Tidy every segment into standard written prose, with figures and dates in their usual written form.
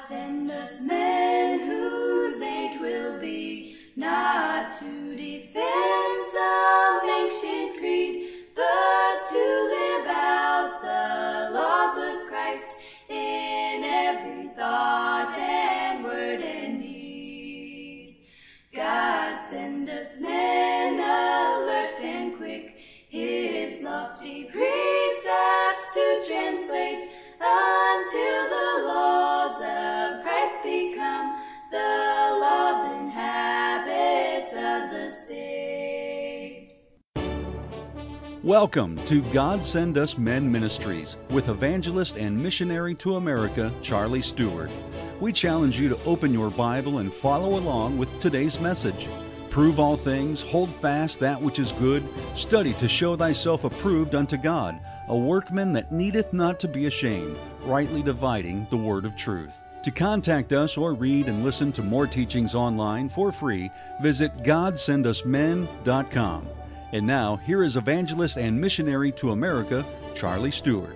send us men whose age will be not to defend some ancient creed, but to live out the laws of Christ in every thought and word and deed. God send us men alert and quick, his lofty precepts to translate, until the laws of Christ become the laws and habits of the state. Welcome to God Send Us Men Ministries with evangelist and missionary to America, Charlie Stewart. We challenge you to open your Bible and follow along with today's message. Prove all things, hold fast that which is good, study to show thyself approved unto God, a workman that needeth not to be ashamed, rightly dividing the word of truth. To contact us or read and listen to more teachings online for free, visit GodSendUsMen.com. And now, here is evangelist and missionary to America, Charlie Stewart.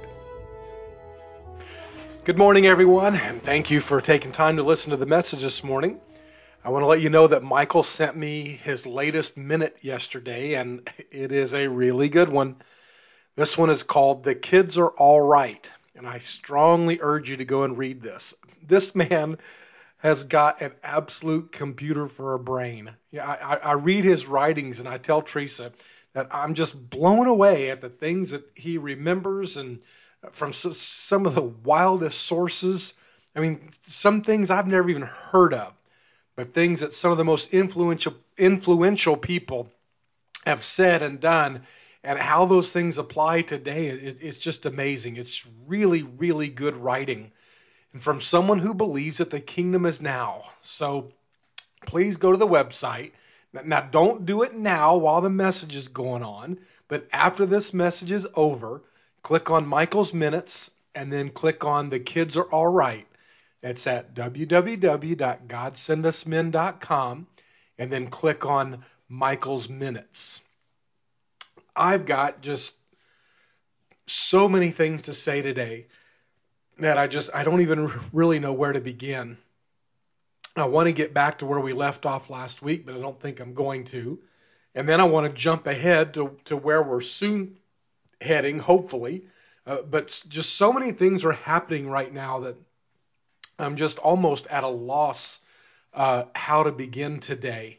Good morning, everyone, and thank you for taking time to listen to the message this morning. I want to let you know that Michael sent me his latest minute yesterday, and it is a really good one. This one is called The Kids Are All Right, and I strongly urge you to go and read this. This man has got an absolute computer for a brain. I read his writings, and I tell Teresa that I'm just blown away at the things that he remembers and from some of the wildest sources. I mean, some things I've never even heard of, but things that some of the most influential people have said and done, and how those things apply today is just amazing. It's really, really good writing, and from someone who believes that the kingdom is now. So please go to the website. Now, don't do it now while the message is going on, but after this message is over, click on Michael's Minutes, and then click on The Kids Are All Right. It's at www.godsendusmen.com, and then click on Michael's Minutes. I've got just so many things to say today that I don't even really know where to begin. I want to get back to where we left off last week, but I don't think I'm going to. And then I want to jump ahead to where we're soon heading, hopefully. But just so many things are happening right now that I'm just almost at a loss how to begin today.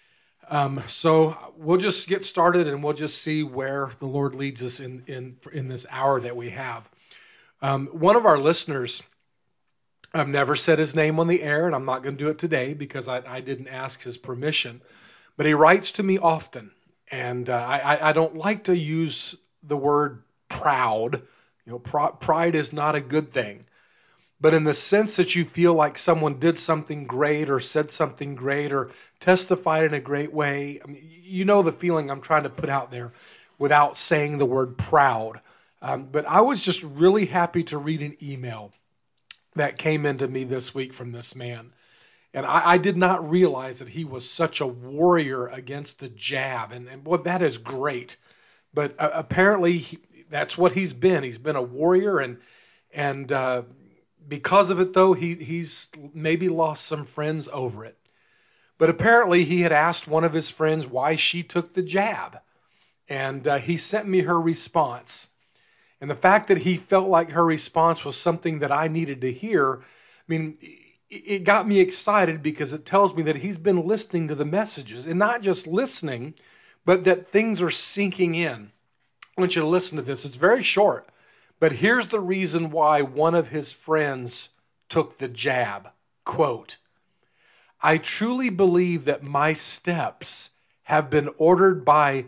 So we'll just get started, and we'll just see where the Lord leads us in this hour that we have. One of our listeners, I've never said his name on the air, and I'm not going to do it today because I didn't ask his permission, but he writes to me often, and I don't like to use the word proud. You know, pride is not a good thing. But in the sense that you feel like someone did something great or said something great or testified in a great way, I mean, you know the feeling I'm trying to put out there without saying the word proud. But I was just really happy to read an email that came into me this week from this man. And I did not realize that he was such a warrior against the jab. And well, that is great. But apparently that's what he's been. He's been a warrior, and because of it, though, he's maybe lost some friends over it. But apparently he had asked one of his friends why she took the jab. And he sent me her response. And the fact that he felt like her response was something that I needed to hear, I mean, it got me excited because it tells me that he's been listening to the messages. And not just listening, but that things are sinking in. I want you to listen to this. It's very short. But here's the reason why one of his friends took the jab. Quote, "I truly believe that my steps have been ordered by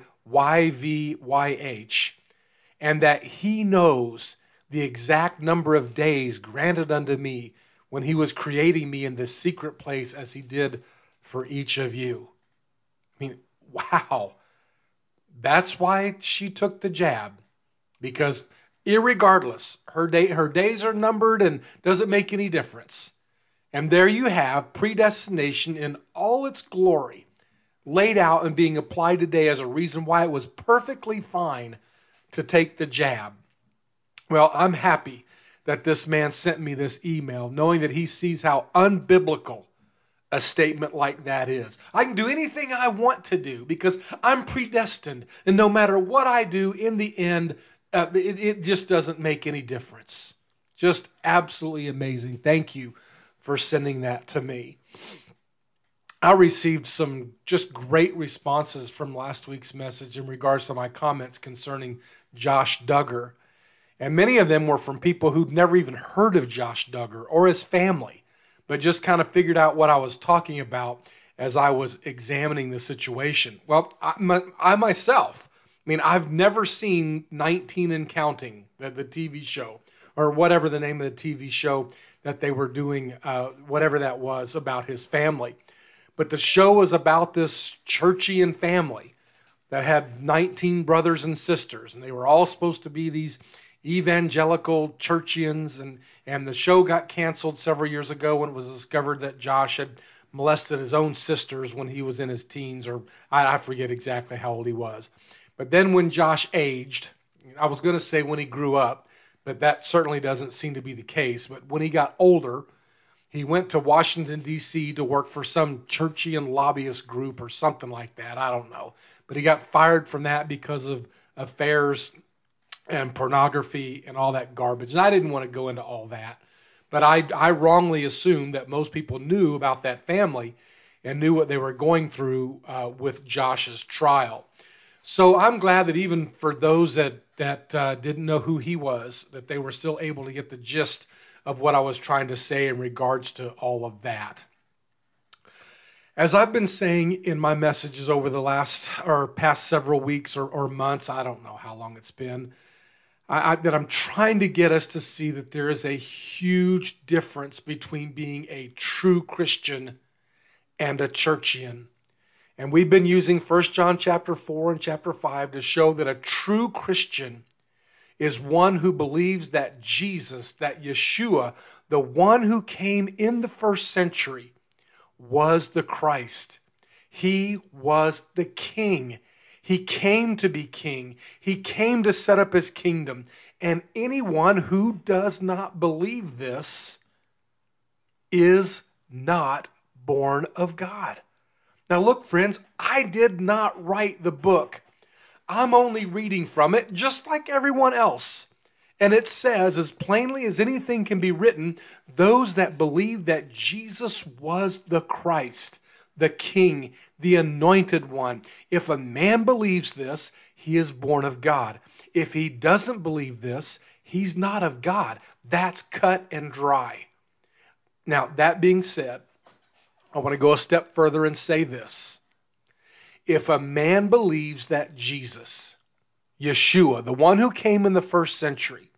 YVYH, and that he knows the exact number of days granted unto me when he was creating me in this secret place as he did for each of you." I mean, wow. That's why she took the jab, because irregardless, her days are numbered and doesn't make any difference. And there you have predestination in all its glory laid out and being applied today as a reason why it was perfectly fine to take the jab. Well, I'm happy that this man sent me this email, knowing that he sees how unbiblical a statement like that is. I can do anything I want to do because I'm predestined. And no matter what I do, in the end, it just doesn't make any difference. Just absolutely amazing. Thank you for sending that to me. I received some just great responses from last week's message in regards to my comments concerning Josh Duggar. And many of them were from people who'd never even heard of Josh Duggar or his family, but just kind of figured out what I was talking about as I was examining the situation. Well, I myself, I've never seen 19 and Counting, the TV show, or whatever the name of the TV show that they were doing, whatever that was, about his family. But the show was about this churchian family that had 19 brothers and sisters, and they were all supposed to be these evangelical churchians, and the show got canceled several years ago when it was discovered that Josh had molested his own sisters when he was in his teens, or I forget exactly how old he was. But then when Josh aged, I was going to say when he grew up, but that certainly doesn't seem to be the case. But when he got older, he went to Washington, D.C. to work for some churchian lobbyist group or something like that. I don't know. But he got fired from that because of affairs and pornography and all that garbage. And I didn't want to go into all that. But I wrongly assumed that most people knew about that family and knew what they were going through with Josh's trial. So I'm glad that even for those that didn't know who he was, that they were still able to get the gist of what I was trying to say in regards to all of that. As I've been saying in my messages over the past several weeks or months, I don't know how long it's been, that I'm trying to get us to see that there is a huge difference between being a true Christian and a churchian. And we've been using 1 John chapter 4 and chapter 5 to show that a true Christian is one who believes that Jesus, that Yeshua, the one who came in the first century, was the Christ. He was the King. He came to be king. He came to set up his kingdom. And anyone who does not believe this is not born of God. Now look, friends, I did not write the book. I'm only reading from it just like everyone else. And it says, as plainly as anything can be written, those that believe that Jesus was the Christ, the King, the Anointed One. If a man believes this, he is born of God. If he doesn't believe this, he's not of God. That's cut and dry. Now, that being said, I want to go a step further and say this. If a man believes that Jesus, Yeshua, the one who came in the first century,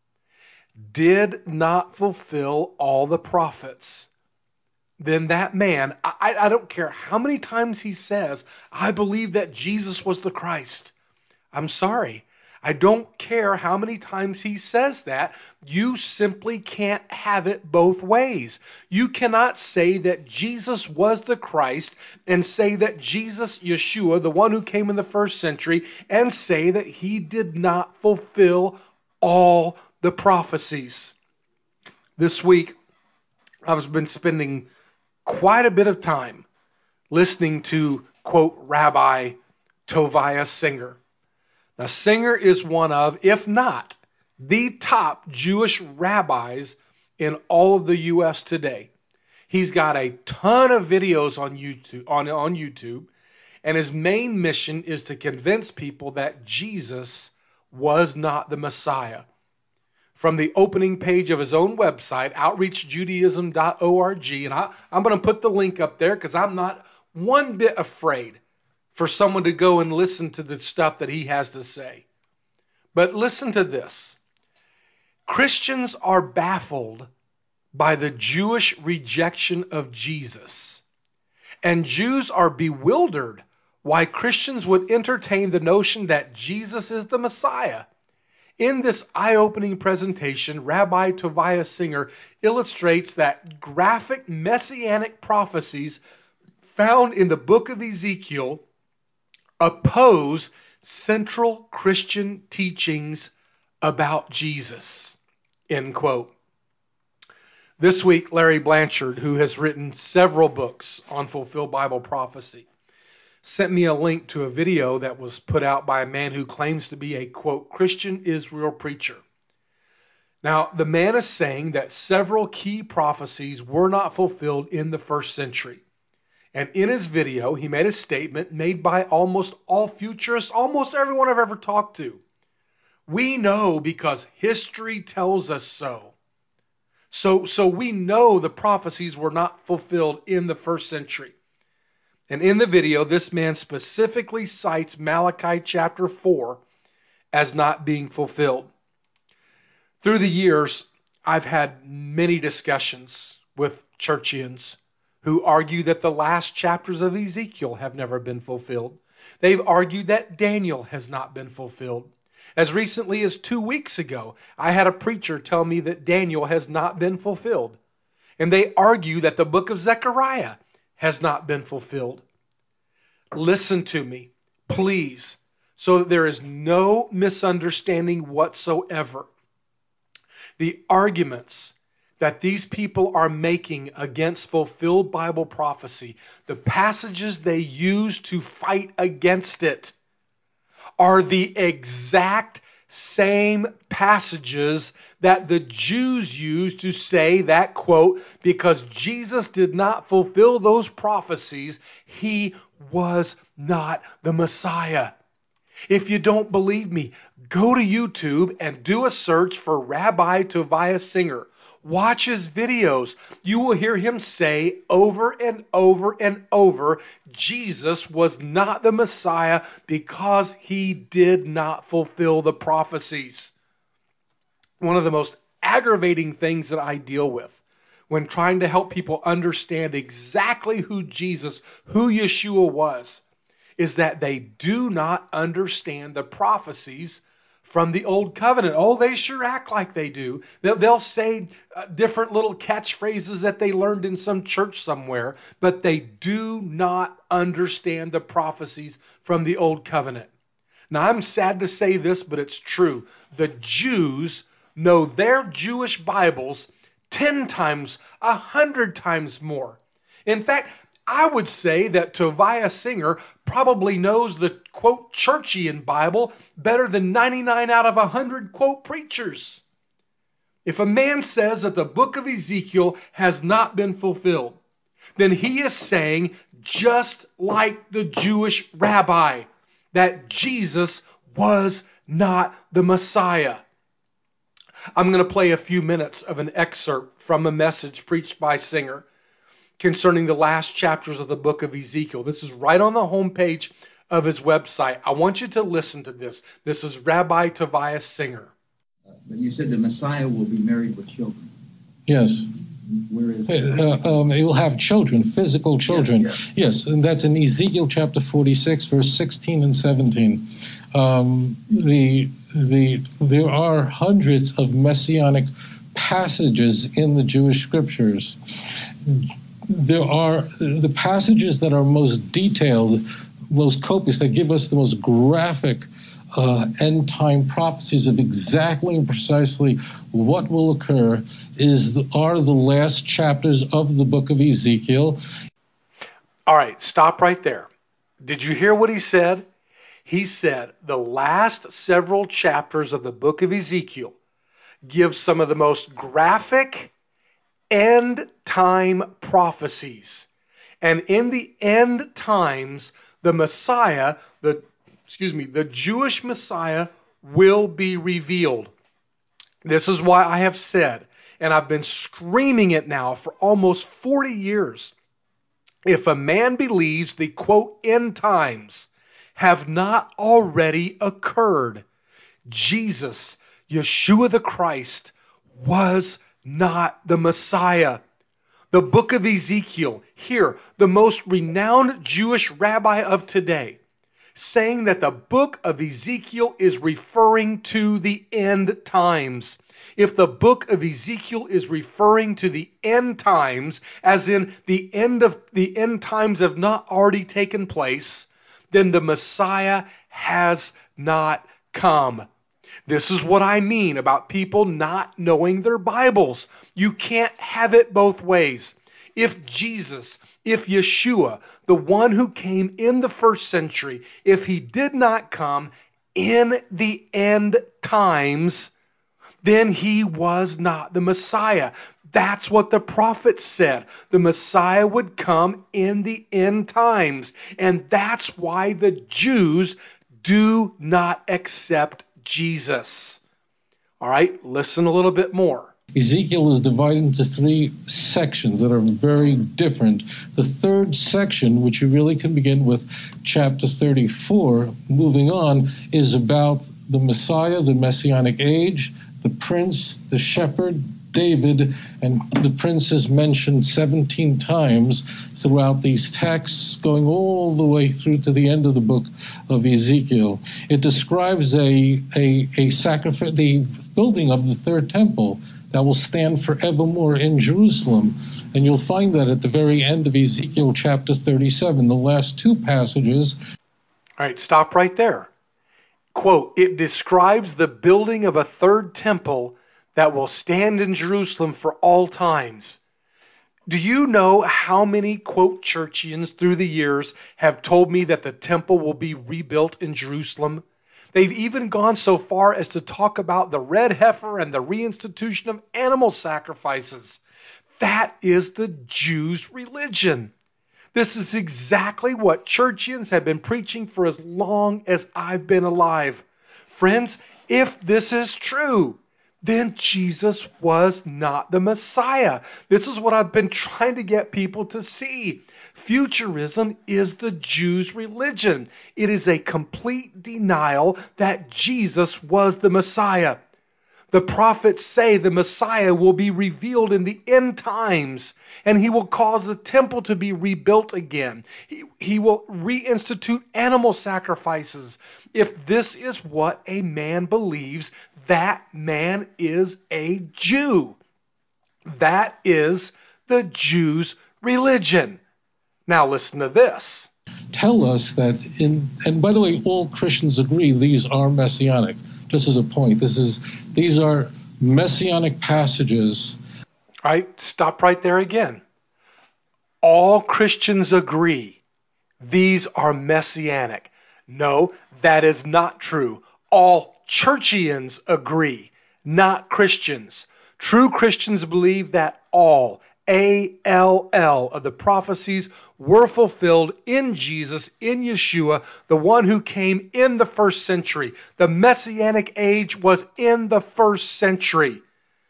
did not fulfill all the prophets, then that man, I don't care how many times he says, I believe that Jesus was the Christ. I'm sorry. I don't care how many times he says that. You simply can't have it both ways. You cannot say that Jesus was the Christ and say that Jesus, Yeshua, the one who came in the first century, and say that he did not fulfill all the prophecies. This week, I've been spending quite a bit of time listening to, quote, Rabbi Tovia Singer. Now, Singer is one of, if not the top Jewish rabbis in all of the U.S. today. He's got a ton of videos on YouTube, and his main mission is to convince people that Jesus was not the Messiah. From the opening page of his own website, outreachjudaism.org, and I'm going to put the link up there because I'm not one bit afraid for someone to go and listen to the stuff that he has to say. But listen to this. Christians are baffled by the Jewish rejection of Jesus. And Jews are bewildered why Christians would entertain the notion that Jesus is the Messiah. In this eye-opening presentation, Rabbi Tovia Singer illustrates that graphic messianic prophecies found in the book of Ezekiel oppose central Christian teachings about Jesus. end quote. This week, Larry Blanchard, who has written several books on fulfilled Bible prophecy, sent me a link to a video that was put out by a man who claims to be a, quote, Christian Israel preacher. Now, the man is saying that several key prophecies were not fulfilled in the first century. And in his video, he made a statement made by almost all futurists, almost everyone I've ever talked to. We know because history tells us so. So we know the prophecies were not fulfilled in the first century. And in the video, this man specifically cites Malachi chapter 4 as not being fulfilled. Through the years, I've had many discussions with churchians who argue that the last chapters of Ezekiel have never been fulfilled. They've argued that Daniel has not been fulfilled. As recently as 2 weeks ago, I had a preacher tell me that Daniel has not been fulfilled. And they argue that the book of Zechariah has not been fulfilled. Listen to me, please, so that there is no misunderstanding whatsoever. The arguments that these people are making against fulfilled Bible prophecy, the passages they use to fight against it, are the exact same passages that the Jews used to say that, quote, because Jesus did not fulfill those prophecies, he was not the Messiah. If you don't believe me, go to YouTube and do a search for Rabbi Tobias Singer. Watch his videos. You will hear him say over and over and over, Jesus was not the Messiah because he did not fulfill the prophecies. One of the most aggravating things that I deal with when trying to help people understand exactly who Jesus, who Yeshua was, is that they do not understand the prophecies from the Old Covenant. Oh, they sure act like they do. They'll say different little catchphrases that they learned in some church somewhere, but they do not understand the prophecies from the Old Covenant. Now, I'm sad to say this, but it's true. The Jews know their Jewish Bibles 10 times, 100 times more. In fact, I would say that Tobias Singer probably knows the, quote, churchian Bible better than 99 out of 100, quote, preachers. If a man says that the book of Ezekiel has not been fulfilled, then he is saying, just like the Jewish rabbi, that Jesus was not the Messiah. I'm going to play a few minutes of an excerpt from a message preached by Singer concerning the last chapters of the book of Ezekiel. This is right on the homepage of his website. I want you to listen to this. This is Rabbi Tobias Singer. But you said the Messiah will be married with children. Yes. Where is he'll have children, physical children. Yeah. Yes, and that's in Ezekiel chapter 46, verse 16 and 17. There are hundreds of messianic passages in the Jewish scriptures. There are the passages that are most detailed, most copious, that give us the most graphic end-time prophecies of exactly and precisely what will occur are the last chapters of the book of Ezekiel. All right, stop right there. Did you hear what he said? He said the last several chapters of the book of Ezekiel give some of the most graphic end-time prophecies. And in the end times, the Messiah, the Jewish Messiah will be revealed. This is why I have said, and I've been screaming it now for almost 40 years, if a man believes the, quote, end times have not already occurred, Jesus, Yeshua the Christ, was not the Messiah. The book of Ezekiel, here, the most renowned Jewish rabbi of today, saying that the book of Ezekiel is referring to the end times. If the book of Ezekiel is referring to the end times, as in the end times have not already taken place, then the Messiah has not come. This is what I mean about people not knowing their Bibles. You can't have it both ways. If Jesus, if Yeshua, the one who came in the first century, if he did not come in the end times, then he was not the Messiah. That's what the prophets said. The Messiah would come in the end times. And that's why the Jews do not accept Jesus. All right, listen a little bit more. Ezekiel is divided into three sections that are very different. The third section, which you really can begin with chapter 34, moving on, is about the Messiah, the Messianic age, the prince, the shepherd, David, and the prince is mentioned 17 times throughout these texts, going all the way through to the end of the book of Ezekiel. It describes a sacrifice, the building of the third temple that will stand forevermore in Jerusalem. And you'll find that at the very end of Ezekiel chapter 37, the last two passages. All right, stop right there. Quote, it describes the building of a third temple that will stand in Jerusalem for all times. Do you know how many, quote, churchians through the years have told me that the temple will be rebuilt in Jerusalem? They've even gone so far as to talk about the red heifer and the reinstitution of animal sacrifices. That is the Jews' religion. This is exactly what churchians have been preaching for as long as I've been alive. Friends, if this is true, then Jesus was not the Messiah. This is what I've been trying to get people to see. Futurism is the Jews' religion. It is a complete denial that Jesus was the Messiah. The prophets say the Messiah will be revealed in the end times, and he will cause the temple to be rebuilt again. He will reinstitute animal sacrifices. If this is what a man believes, that man is a Jew. That is the Jews' religion. Now listen to this. Tell us that and by the way, all Christians agree these are messianic. Just as a point, these are messianic passages. All right, stop right there again. All Christians agree these are messianic. No, that is not true. All churchians agree, not Christians. True Christians believe that all, A-L-L, of the prophecies were fulfilled in Jesus, in Yeshua, the one who came in the first century. The Messianic age was in the first century.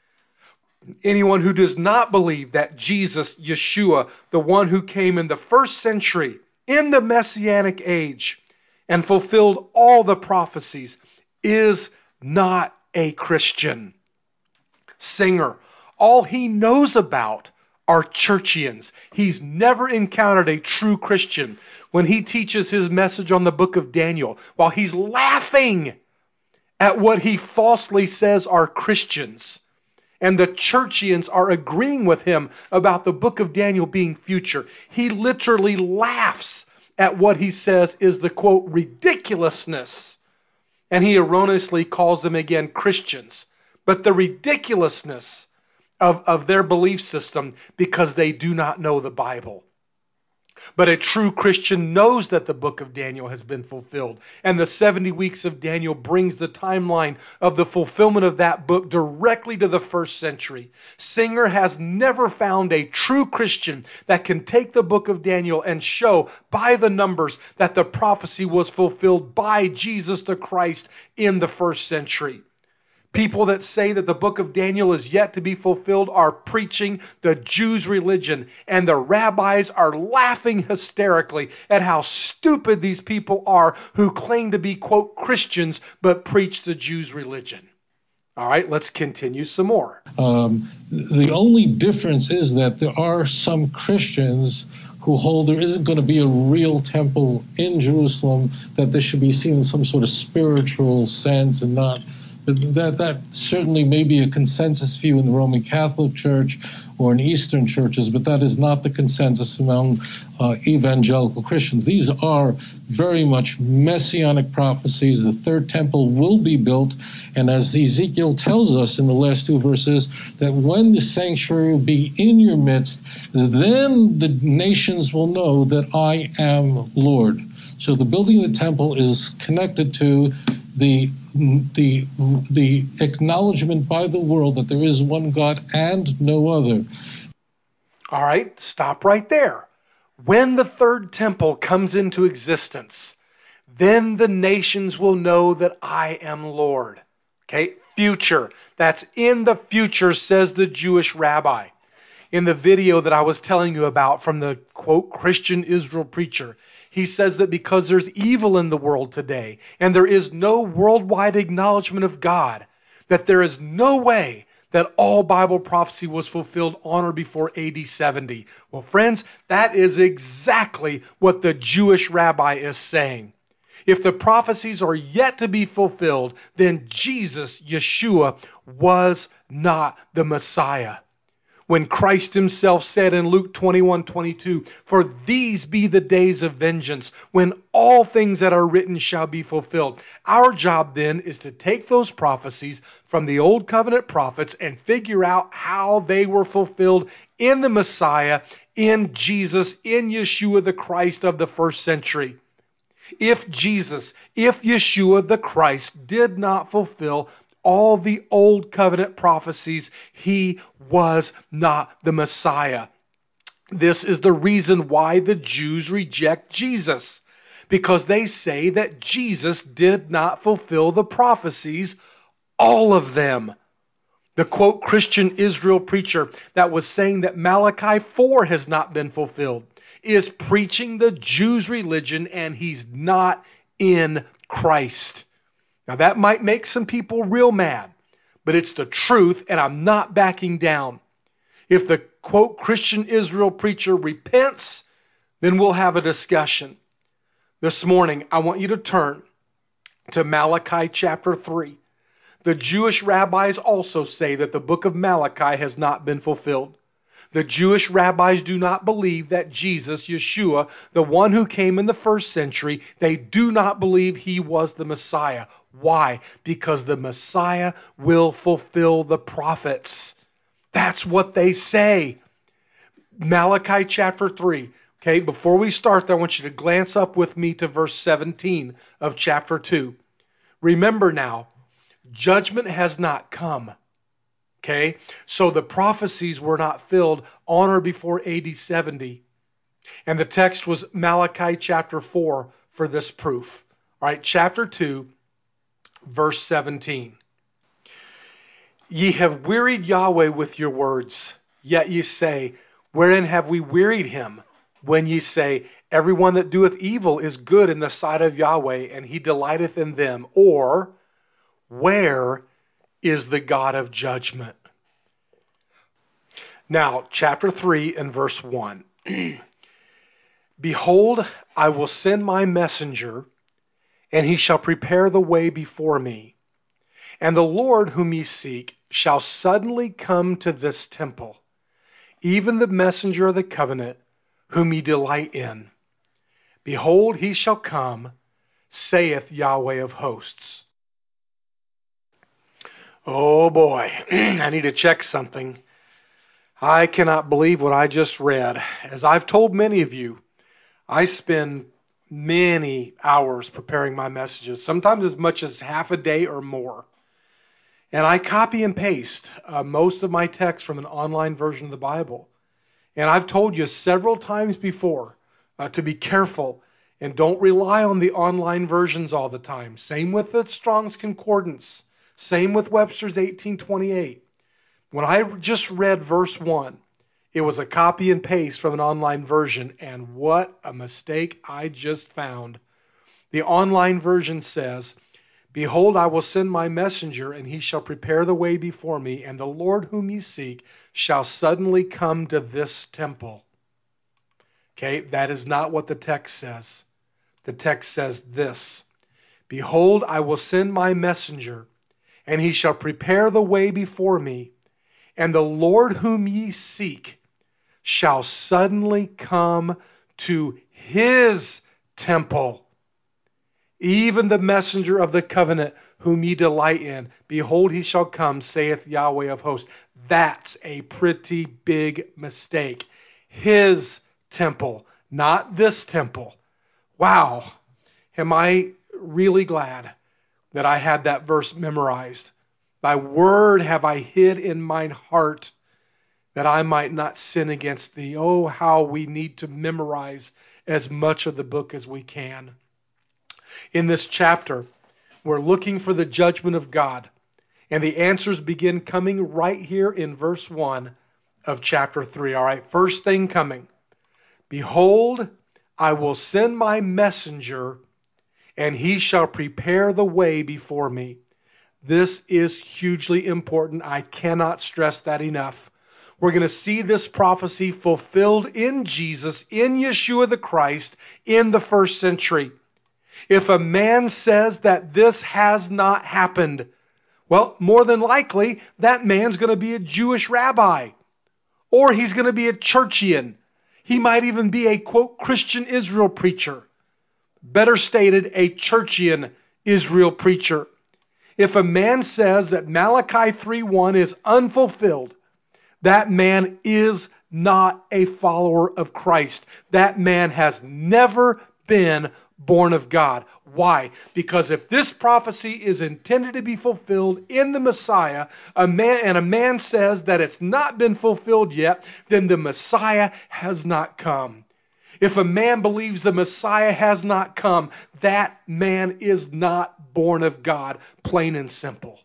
Anyone who does not believe that Jesus, Yeshua, the one who came in the first century, in the Messianic age, and fulfilled all the prophecies, is not a Christian. Singer, all he knows about are churchians. He's never encountered a true Christian when he teaches his message on the book of Daniel, while he's laughing at what he falsely says are Christians. And the churchians are agreeing with him about the book of Daniel being future. He literally laughs at what he says is the, quote, ridiculousness. And he erroneously calls them again Christians. But the ridiculousness of their belief system because they do not know the Bible. But a true Christian knows that the book of Daniel has been fulfilled. And the 70 weeks of Daniel brings the timeline of the fulfillment of that book directly to the first century. Singer has never found a true Christian that can take the book of Daniel and show by the numbers that the prophecy was fulfilled by Jesus the Christ in the first century. People that say that the book of Daniel is yet to be fulfilled are preaching the Jews' religion, and the rabbis are laughing hysterically at how stupid these people are who claim to be, quote, Christians, but preach the Jews' religion. All right, let's continue some more. The only difference is that there are some Christians who hold there isn't going to be a real temple in Jerusalem, that this should be seen in some sort of spiritual sense and not That certainly may be a consensus view in the Roman Catholic Church or in Eastern churches, but that is not the consensus among evangelical Christians. These are very much messianic prophecies. The third temple will be built, and as Ezekiel tells us in the last two verses, that when the sanctuary will be in your midst, then the nations will know that I am Lord. So the building of the temple is connected to the acknowledgement by the world that there is one God and no other. All right, stop right there. When the third temple comes into existence, then the nations will know that I am Lord. Okay, future. That's in the future, says the Jewish rabbi. In the video that I was telling you about from the, quote, Christian Israel preacher, he says that because there's evil in the world today and there is no worldwide acknowledgement of God, that there is no way that all Bible prophecy was fulfilled on or before AD 70. Well, friends, that is exactly what the Jewish rabbi is saying. If the prophecies are yet to be fulfilled, then Jesus, Yeshua, was not the Messiah. When Christ himself said in Luke 21:22, "For these be the days of vengeance, when all things that are written shall be fulfilled." Our job then is to take those prophecies from the Old Covenant prophets and figure out how they were fulfilled in the Messiah, in Jesus, in Yeshua the Christ of the first century. If Yeshua the Christ did not fulfill all the Old Covenant prophecies, he was not the Messiah. This is the reason why the Jews reject Jesus, because they say that Jesus did not fulfill the prophecies, all of them. The, quote, Christian Israel preacher that was saying that Malachi 4 has not been fulfilled is preaching the Jews' religion, and he's not in Christ. Now that might make some people real mad, but it's the truth, and I'm not backing down. If the, quote, Christian Israel preacher repents, then we'll have a discussion. This morning, I want you to turn to Malachi chapter 3. The Jewish rabbis also say that the book of Malachi has not been fulfilled. The Jewish rabbis do not believe that Jesus, Yeshua, the one who came in the first century, they do not believe he was the Messiah. Why? Because the Messiah will fulfill the prophets. That's what they say. Malachi chapter 3. Okay, before we start, I want you to glance up with me to verse 17 of chapter 2. Remember now, judgment has not come. Okay, so the prophecies were not filled on or before AD 70. And the text was Malachi chapter 4 for this proof. All right, chapter 2, verse 17. Ye have wearied Yahweh with your words, yet ye say, wherein have we wearied him? When ye say, everyone that doeth evil is good in the sight of Yahweh, and he delighteth in them. Or, where is the God of judgment? Now, chapter 3 and verse 1. Behold, I will send my messenger, and he shall prepare the way before me. And the Lord whom ye seek shall suddenly come to this temple, even the messenger of the covenant, whom ye delight in. Behold, he shall come, saith Yahweh of hosts. Oh boy, I need to check something. I cannot believe what I just read. As I've told many of you, I spend many hours preparing my messages, sometimes as much as half a day or more. And I copy and paste most of my text from an online version of the Bible. And I've told you several times before to be careful and don't rely on the online versions all the time. Same with the Strong's Concordance. Same with Webster's 1828. When I just read verse 1, it was a copy and paste from an online version, and what a mistake I just found. The online version says, Behold, I will send my messenger, and he shall prepare the way before me, and the Lord whom ye seek shall suddenly come to this temple. Okay, that is not what the text says. The text says this, Behold, I will send my messenger, and he shall prepare the way before me. And the Lord whom ye seek shall suddenly come to his temple. Even the messenger of the covenant whom ye delight in. Behold, he shall come, saith Yahweh of hosts. That's a pretty big mistake. His temple, not this temple. Wow. Am I really glad that I had that verse memorized? Thy word have I hid in mine heart, that I might not sin against thee. Oh, how we need to memorize as much of the book as we can. In this chapter, we're looking for the judgment of God, and the answers begin coming right here in verse 1 of chapter 3. All right, first thing coming. Behold, I will send my messenger, and he shall prepare the way before me. This is hugely important. I cannot stress that enough. We're going to see this prophecy fulfilled in Jesus, in Yeshua the Christ, in the first century. If a man says that this has not happened, well, more than likely, that man's going to be a Jewish rabbi, or he's going to be a churchian. He might even be a, quote, Christian Israel preacher. Better stated, a churchian Israel preacher. If a man says that Malachi 3:1 is unfulfilled, that man is not a follower of Christ. That man has never been born of God. Why? Because if this prophecy is intended to be fulfilled in the Messiah, a man says that it's not been fulfilled yet, then the Messiah has not come. If a man believes the Messiah has not come, that man is not born of God, plain and simple.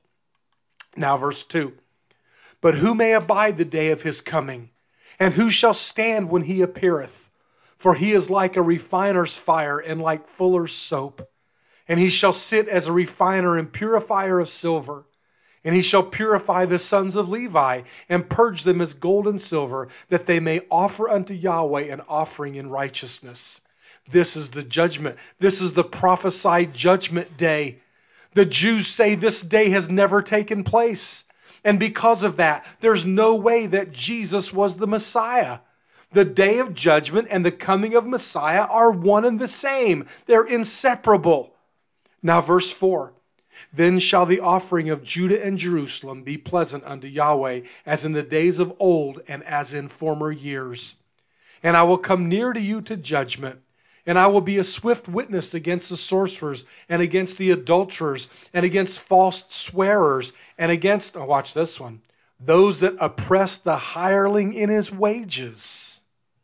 Now verse 2. But who may abide the day of his coming? And who shall stand when he appeareth? For he is like a refiner's fire and like fuller's soap. And he shall sit as a refiner and purifier of silver. And he shall purify the sons of Levi and purge them as gold and silver, that they may offer unto Yahweh an offering in righteousness. This is the judgment. This is the prophesied judgment day. The Jews say this day has never taken place. And because of that, there's no way that Jesus was the Messiah. The day of judgment and the coming of Messiah are one and the same. They're inseparable. Now verse 4. Then shall the offering of Judah and Jerusalem be pleasant unto Yahweh, as in the days of old and as in former years. And I will come near to you to judgment, and I will be a swift witness against the sorcerers, and against the adulterers, and against false swearers, and against, oh, watch this one, those that oppress the hireling in his wages.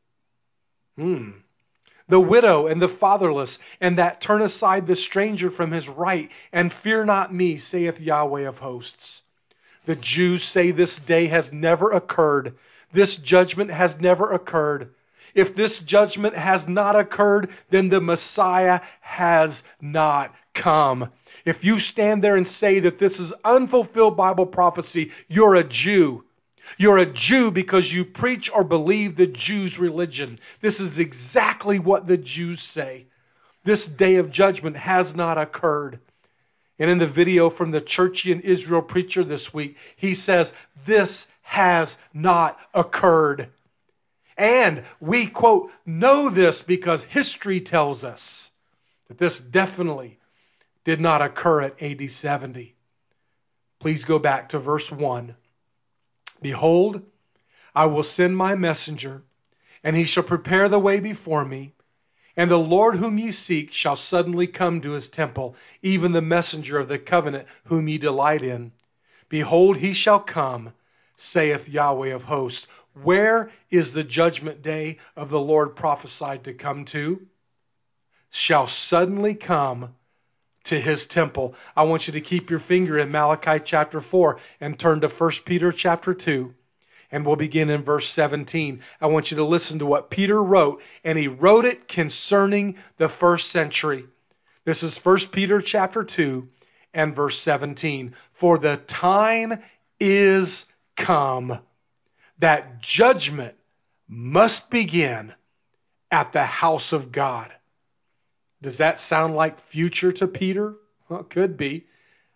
The widow and the fatherless, and that turn aside the stranger from his right, and fear not me, saith Yahweh of hosts. The Jews say this day has never occurred. This judgment has never occurred. If this judgment has not occurred, then the Messiah has not come. If you stand there and say that this is unfulfilled Bible prophecy, you're a Jew. You're a Jew because you preach or believe the Jews' religion. This is exactly what the Jews say. This day of judgment has not occurred. And in the video from the Churchian Israel preacher this week, he says, this has not occurred. And we, quote, know this because history tells us that this definitely did not occur at AD 70. Please go back to verse 1. Behold, I will send my messenger, and he shall prepare the way before me. And the Lord whom ye seek shall suddenly come to his temple, even the messenger of the covenant whom ye delight in. Behold, he shall come, saith Yahweh of hosts. Where is the judgment day of the Lord prophesied to come to? Shall suddenly come to his temple. I want you to keep your finger in Malachi chapter 4 and turn to 1 Peter chapter 2. And we'll begin in verse 17. I want you to listen to what Peter wrote, and he wrote it concerning the first century. This is 1 Peter chapter 2 and verse 17. For the time is come that judgment must begin at the house of God. Does that sound like future to Peter? Well, it could be.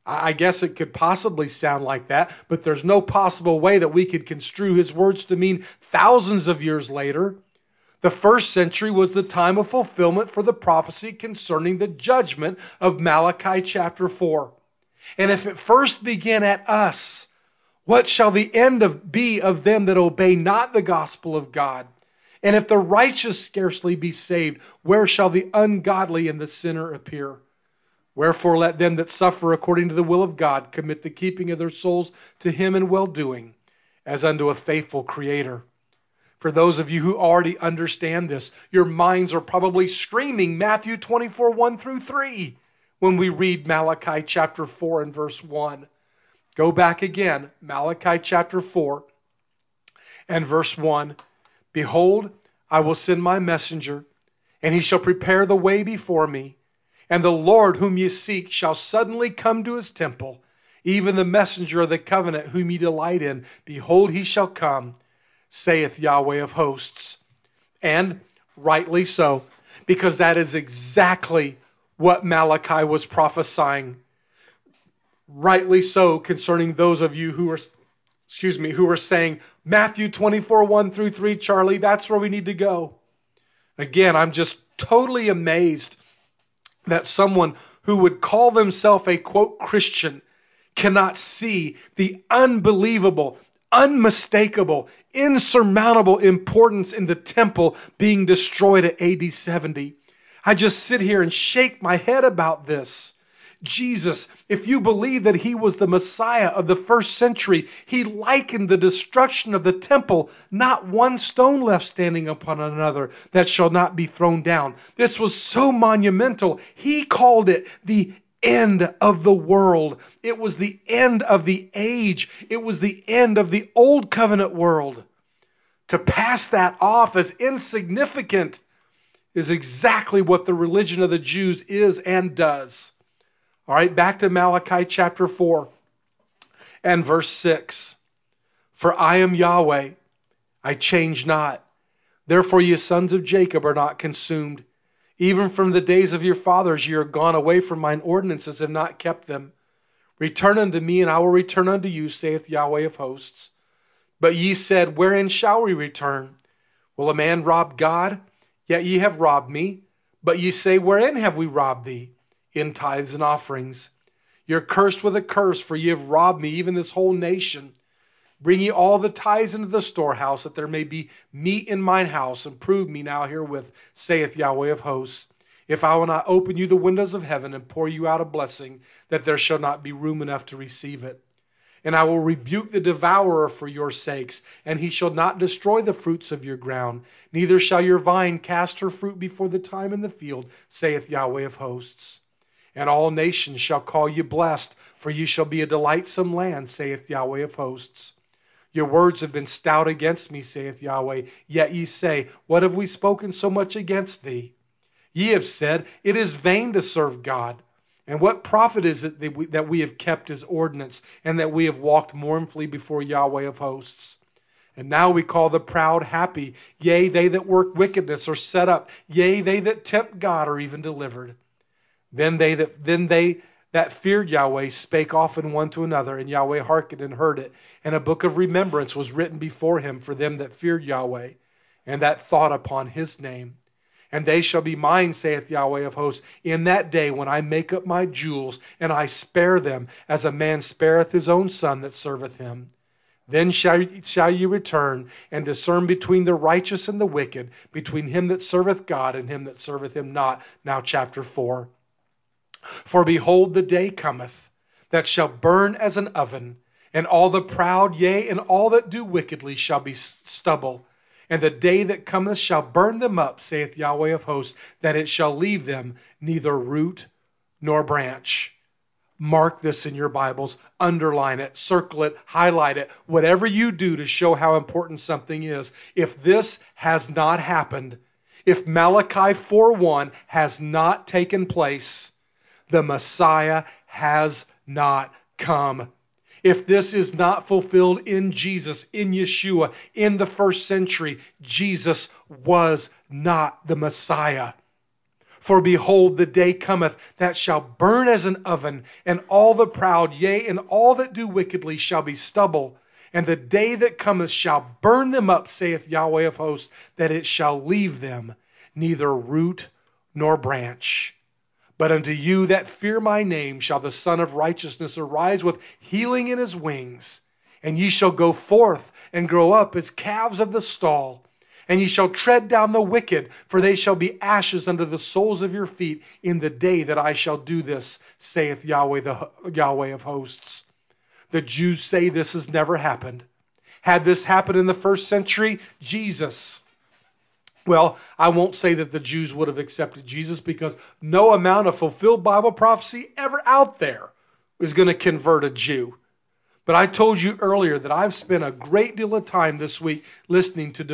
I guess it could possibly sound like that, but there's no possible way that we could construe his words to mean thousands of years later. The first century was the time of fulfillment for the prophecy concerning the judgment of Malachi chapter 4. And if it first began at us, what shall the end be of them that obey not the gospel of God? And if the righteous scarcely be saved, where shall the ungodly and the sinner appear? Wherefore let them that suffer according to the will of God commit the keeping of their souls to him in well-doing, as unto a faithful Creator. For those of you who already understand this, your minds are probably screaming Matthew 24, 1 through 3, when we read Malachi chapter 4 and verse 1. Go back again, Malachi chapter 4 and verse 1. Behold, I will send my messenger, and he shall prepare the way before me. And the Lord whom ye seek shall suddenly come to his temple, even the messenger of the covenant whom ye delight in. Behold, he shall come, saith Yahweh of hosts. And rightly so, because that is exactly what Malachi was prophesying. Rightly so concerning those of you who are saying, Matthew 24, 1 through 3, Charlie, that's where we need to go. Again, I'm just totally amazed that someone who would call themselves a, quote, Christian cannot see the unbelievable, unmistakable, insurmountable importance in the temple being destroyed at AD 70. I just sit here and shake my head about this. Jesus, if you believe that he was the Messiah of the first century, he likened the destruction of the temple, not one stone left standing upon another that shall not be thrown down. This was so monumental. He called it the end of the world. It was the end of the age. It was the end of the old covenant world. To pass that off as insignificant is exactly what the religion of the Jews is and does. All right, back to Malachi chapter 4 and verse 6. For I am Yahweh, I change not. Therefore ye sons of Jacob are not consumed. Even from the days of your fathers ye are gone away from mine ordinances and not kept them. Return unto me, and I will return unto you, saith Yahweh of hosts. But ye said, wherein shall we return? Will a man rob God? Yet ye have robbed me. But ye say, wherein have we robbed thee? In tithes and offerings. You're cursed with a curse, for ye have robbed me, even this whole nation. Bring ye all the tithes into the storehouse, that there may be meat in mine house, and prove me now herewith, saith Yahweh of hosts. If I will not open you the windows of heaven, and pour you out a blessing, that there shall not be room enough to receive it. And I will rebuke the devourer for your sakes, and he shall not destroy the fruits of your ground. Neither shall your vine cast her fruit before the time in the field, saith Yahweh of hosts. And all nations shall call you blessed, for you shall be a delightsome land, saith Yahweh of hosts. Your words have been stout against me, saith Yahweh. Yet ye say, what have we spoken so much against thee? Ye have said, it is vain to serve God. And what profit is it that we have kept his ordinance, and that we have walked mournfully before Yahweh of hosts? And now we call the proud happy. Yea, they that work wickedness are set up. Yea, they that tempt God are even delivered. Then they that feared Yahweh spake often one to another, and Yahweh hearkened and heard it. And a book of remembrance was written before him for them that feared Yahweh, and that thought upon his name. And they shall be mine, saith Yahweh of hosts, in that day when I make up my jewels, and I spare them, as a man spareth his own son that serveth him. Then shall ye return, and discern between the righteous and the wicked, between him that serveth God and him that serveth him not. Now chapter 4. For behold, the day cometh, that shall burn as an oven, and all the proud, yea, and all that do wickedly shall be stubble. And the day that cometh shall burn them up, saith Yahweh of hosts, that it shall leave them neither root nor branch. Mark this in your Bibles, underline it, circle it, highlight it, whatever you do to show how important something is. If this has not happened, if Malachi 4:1 has not taken place, the Messiah has not come. If this is not fulfilled in Jesus, in Yeshua, in the first century, Jesus was not the Messiah. For behold, the day cometh that shall burn as an oven, and all the proud, yea, and all that do wickedly shall be stubble. And the day that cometh shall burn them up, saith Yahweh of hosts, that it shall leave them neither root nor branch. But unto you that fear my name shall the Son of Righteousness arise with healing in his wings. And ye shall go forth and grow up as calves of the stall. And ye shall tread down the wicked, for they shall be ashes under the soles of your feet in the day that I shall do this, saith Yahweh of hosts. The Jews say this has never happened. Had this happened in the first century? Jesus. Well, I won't say that the Jews would have accepted Jesus, because no amount of fulfilled Bible prophecy ever out there is going to convert a Jew. But I told you earlier that I've spent a great deal of time this week listening to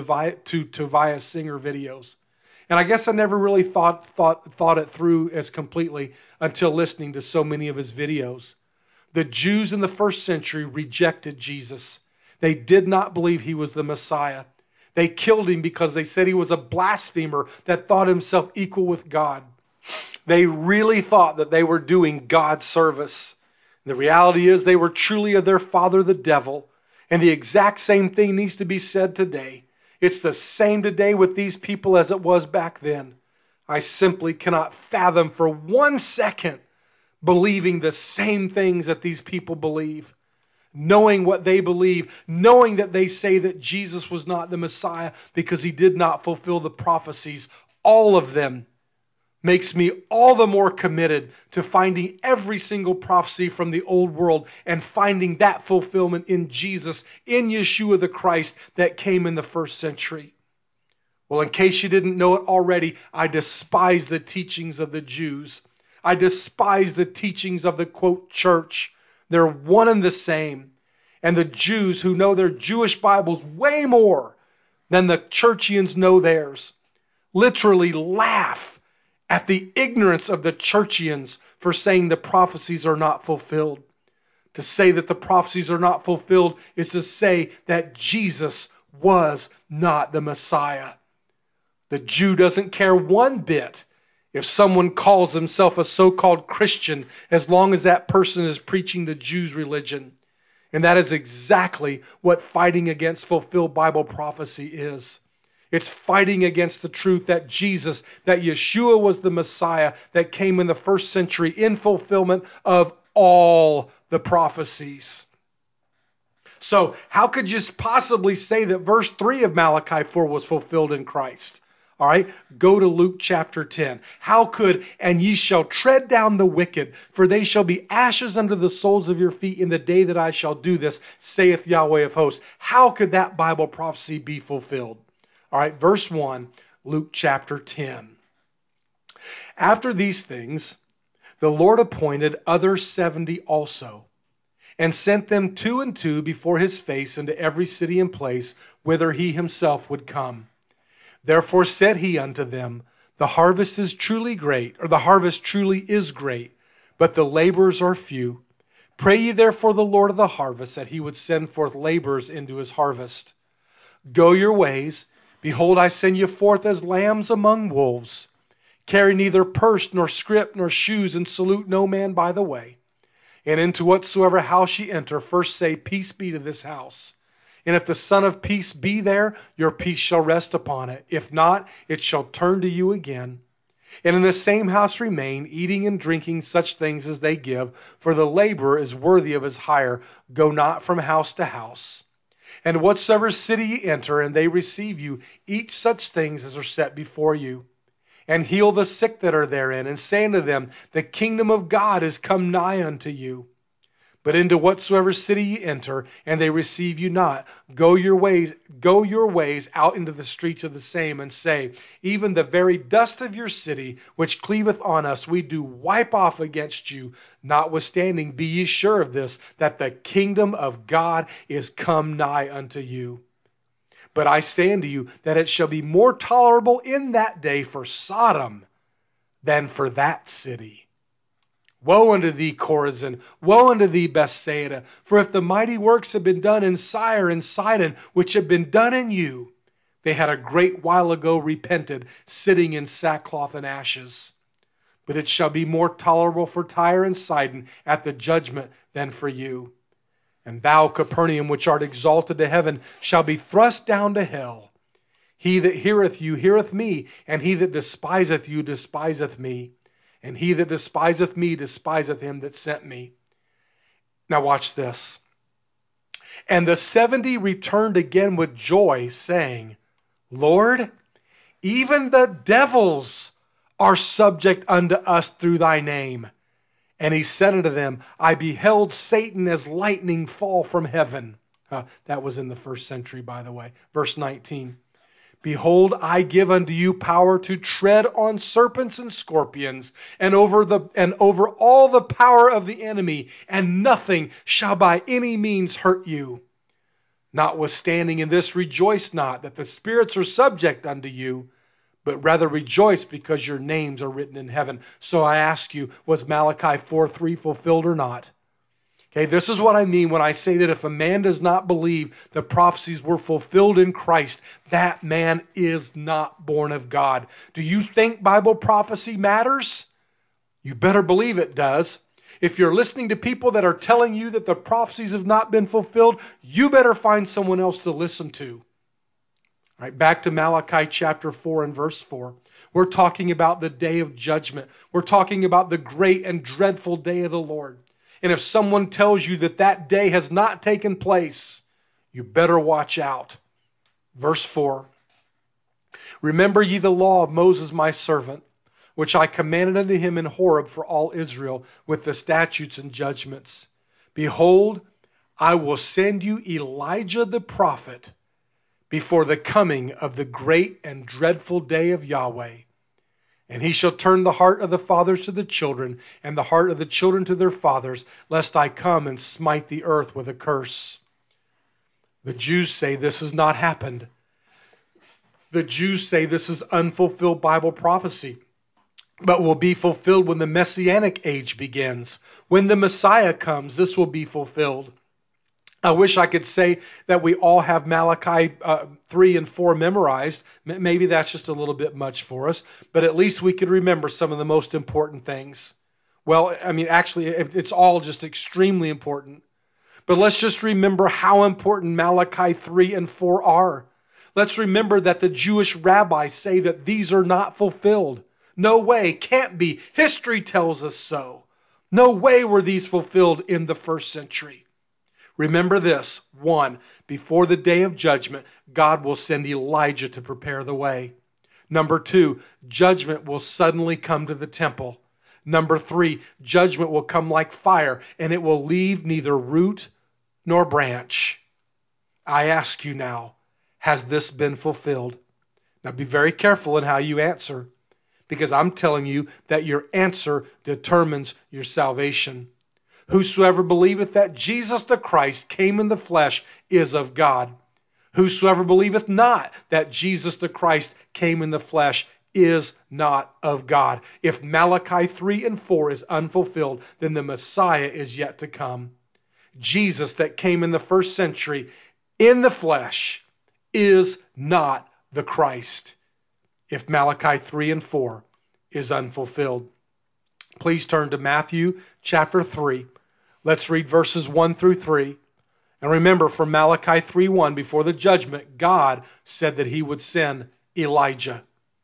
Tobias Singer videos. And I guess I never really thought it through as completely until listening to so many of his videos. The Jews in the first century rejected Jesus. They did not believe he was the Messiah. They killed him because they said he was a blasphemer that thought himself equal with God. They really thought that they were doing God's service. The reality is they were truly of their father, the devil. And the exact same thing needs to be said today. It's the same today with these people as it was back then. I simply cannot fathom for 1 second believing the same things that these people believe. Knowing what they believe, knowing that they say that Jesus was not the Messiah because he did not fulfill the prophecies, all of them makes me all the more committed to finding every single prophecy from the old world and finding that fulfillment in Jesus, in Yeshua the Christ that came in the first century. Well, in case you didn't know it already, I despise the teachings of the Jews. I despise the teachings of the, quote, church. They're one and the same. And the Jews who know their Jewish Bibles way more than the churchians know theirs literally laugh at the ignorance of the churchians for saying the prophecies are not fulfilled. To say that the prophecies are not fulfilled is to say that Jesus was not the Messiah. The Jew doesn't care one bit if someone calls himself a so-called Christian, as long as that person is preaching the Jews' religion. And that is exactly what fighting against fulfilled Bible prophecy is. It's fighting against the truth that Jesus, that Yeshua was the Messiah that came in the first century in fulfillment of all the prophecies. So how could you possibly say that verse 3 of Malachi 4 was fulfilled in Christ? All right, go to Luke chapter 10. How could, and ye shall tread down the wicked, for they shall be ashes under the soles of your feet in the day that I shall do this, saith Yahweh of hosts. How could that Bible prophecy be fulfilled? All right, verse 1, Luke chapter 10. After these things, the Lord appointed other 70 also, and sent them 2 and 2 before his face into every city and place whither he himself would come. Therefore said he unto them, the harvest is truly great, or the harvest truly is great, but the laborers are few. Pray ye therefore the Lord of the harvest that he would send forth laborers into his harvest. Go your ways. Behold, I send you forth as lambs among wolves. Carry neither purse nor scrip nor shoes, and salute no man by the way. And into whatsoever house ye enter, first say, peace be to this house. And if the Son of Peace be there, your peace shall rest upon it. If not, it shall turn to you again. And in the same house remain, eating and drinking such things as they give, for the laborer is worthy of his hire. Go not from house to house. And whatsoever city ye enter, and they receive you, eat such things as are set before you. And heal the sick that are therein, and say unto them, the kingdom of God is come nigh unto you. But into whatsoever city ye enter, and they receive you not, go your ways out into the streets of the same, and say, even the very dust of your city, which cleaveth on us, we do wipe off against you. Notwithstanding, be ye sure of this, that the kingdom of God is come nigh unto you. But I say unto you, that it shall be more tolerable in that day for Sodom than for that city. Woe unto thee, Chorazin! Woe unto thee, Bethsaida! For if the mighty works had been done in Tyre and Sidon, which have been done in you, they had a great while ago repented, sitting in sackcloth and ashes. but it shall be more tolerable for Tyre and Sidon at the judgment than for you. And thou, Capernaum, which art exalted to heaven, shall be thrust down to hell. He that heareth you heareth me, and he that despiseth you despiseth me. And he that despiseth me despiseth him that sent me. Now watch this. And the 70 returned again with joy, saying, Lord, even the devils are subject unto us through thy name. And he said unto them, I beheld Satan as lightning fall from heaven. That was in the first century, by the way. Verse 19. Behold, I give unto you power to tread on serpents and scorpions, and over all the power of the enemy, and nothing shall by any means hurt you. Notwithstanding in this rejoice not that the spirits are subject unto you, but rather rejoice because your names are written in heaven. So I ask you, was Malachi 4:3 fulfilled or not? Okay, this is what I mean when I say that if a man does not believe the prophecies were fulfilled in Christ, that man is not born of God. Do you think Bible prophecy matters? You better believe it does. If you're listening to people that are telling you that the prophecies have not been fulfilled, you better find someone else to listen to. All right, back to Malachi chapter 4 and verse 4. We're talking about the day of judgment. We're talking about the great and dreadful day of the Lord. And if someone tells you that that day has not taken place, you better watch out. Verse 4. Remember ye the law of Moses my servant, which I commanded unto him in Horeb for all Israel, with the statutes and judgments. Behold, I will send you Elijah the prophet before the coming of the great and dreadful day of Yahweh. And he shall turn the heart of the fathers to the children, and the heart of the children to their fathers, lest I come and smite the earth with a curse. The Jews say this has not happened. The Jews say this is unfulfilled Bible prophecy, but will be fulfilled when the Messianic age begins. When the Messiah comes, this will be fulfilled. I wish I could say that we all have Malachi 3 and 4 memorized. Maybe that's just a little bit much for us, but at least we could remember some of the most important things. Well, I mean, actually, it's all just extremely important. But let's just remember how important Malachi 3 and 4 are. Let's remember that the Jewish rabbis say that these are not fulfilled. No way, can't be. History tells us so. No way were these fulfilled in the first century. Remember this. 1, before the day of judgment, God will send Elijah to prepare the way. Number 2, judgment will suddenly come to the temple. Number 3, judgment will come like fire, and it will leave neither root nor branch. I ask you now, has this been fulfilled? Now be very careful in how you answer, because I'm telling you that your answer determines your salvation. Whosoever believeth that Jesus the Christ came in the flesh is of God. Whosoever believeth not that Jesus the Christ came in the flesh is not of God. If Malachi 3 and 4 is unfulfilled, then the Messiah is yet to come. Jesus that came in the first century in the flesh is not the Christ. If Malachi 3 and 4 is unfulfilled. Please turn to Matthew chapter 3. Let's read verses 1 through 3. And remember, from Malachi 3:1, before the judgment, God said that he would send Elijah.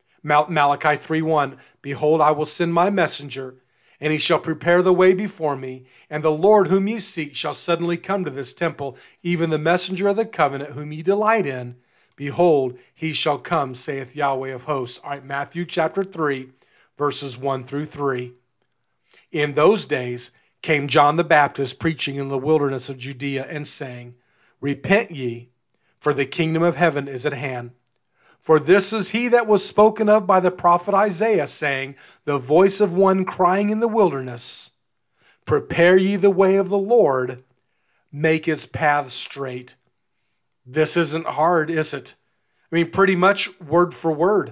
Malachi 3:1, behold, I will send my messenger, and he shall prepare the way before me. And the Lord whom ye seek shall suddenly come to this temple, even the messenger of the covenant whom ye delight in. Behold, he shall come, saith Yahweh of hosts. All right, Matthew chapter 3, verses 1 through 3. In those days came John the Baptist preaching in the wilderness of Judea and saying, Repent ye, for the kingdom of heaven is at hand. For this is he that was spoken of by the prophet Isaiah, saying, The voice of one crying in the wilderness, Prepare ye the way of the Lord, make his paths straight. This isn't hard, is it? I mean, pretty much word for word.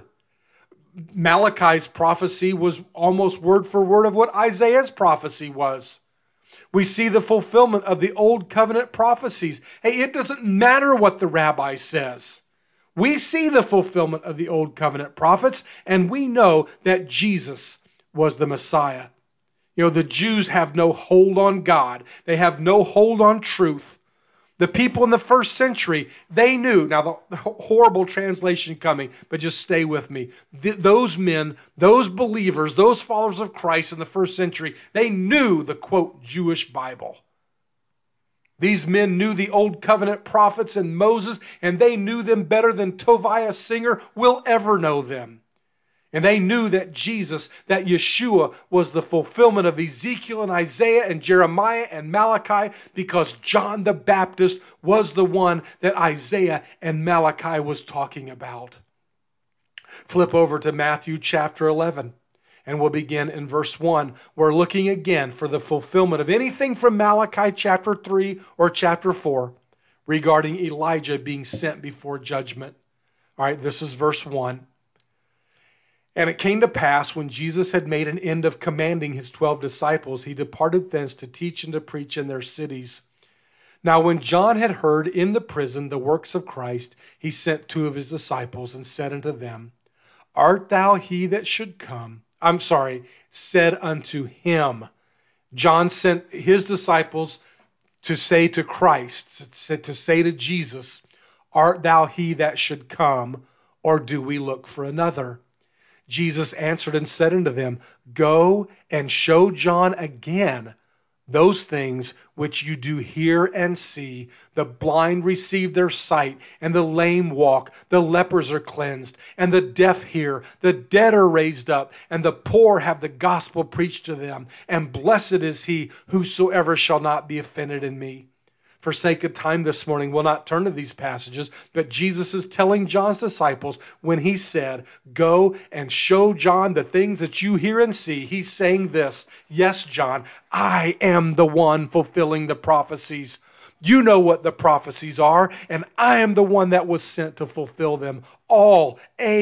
Malachi's prophecy was almost word for word of what Isaiah's prophecy was. We see the fulfillment of the old covenant prophecies. Hey, it doesn't matter what the rabbi says. We see the fulfillment of the old covenant prophets, and we know that Jesus was the Messiah. You know, the Jews have no hold on God. They have no hold on truth. The people in the first century, they knew, now the horrible translation coming, but just stay with me. Those men, those believers, those followers of Christ in the first century, they knew the, quote, Jewish Bible. These men knew the Old Covenant prophets and Moses, and they knew them better than Tobiah Singer will ever know them. And they knew that Jesus, that Yeshua, was the fulfillment of Ezekiel and Isaiah and Jeremiah and Malachi, because John the Baptist was the one that Isaiah and Malachi was talking about. Flip over to Matthew chapter 11, and we'll begin in verse 1. We're looking again for the fulfillment of anything from Malachi chapter 3 or chapter 4 regarding Elijah being sent before judgment. All right, this is verse 1. And it came to pass, when Jesus had made an end of commanding his 12 disciples, he departed thence to teach and to preach in their cities. Now when John had heard in the prison the works of Christ, he sent 2 of his disciples and said unto them, Art thou he that should come? Said unto him. John sent his disciples to say to Christ, to say to Jesus, Art thou he that should come, or do we look for another? Jesus answered and said unto them, Go and show John again those things which you do hear and see. The blind receive their sight, and the lame walk. The lepers are cleansed, and the deaf hear. The dead are raised up, and the poor have the gospel preached to them. And blessed is he whosoever shall not be offended in me. For sake of time this morning, we'll not turn to these passages, but Jesus is telling John's disciples when he said, Go and show John the things that you hear and see. He's saying this, Yes, John, I am the one fulfilling the prophecies. You know what the prophecies are, and I am the one that was sent to fulfill them. All,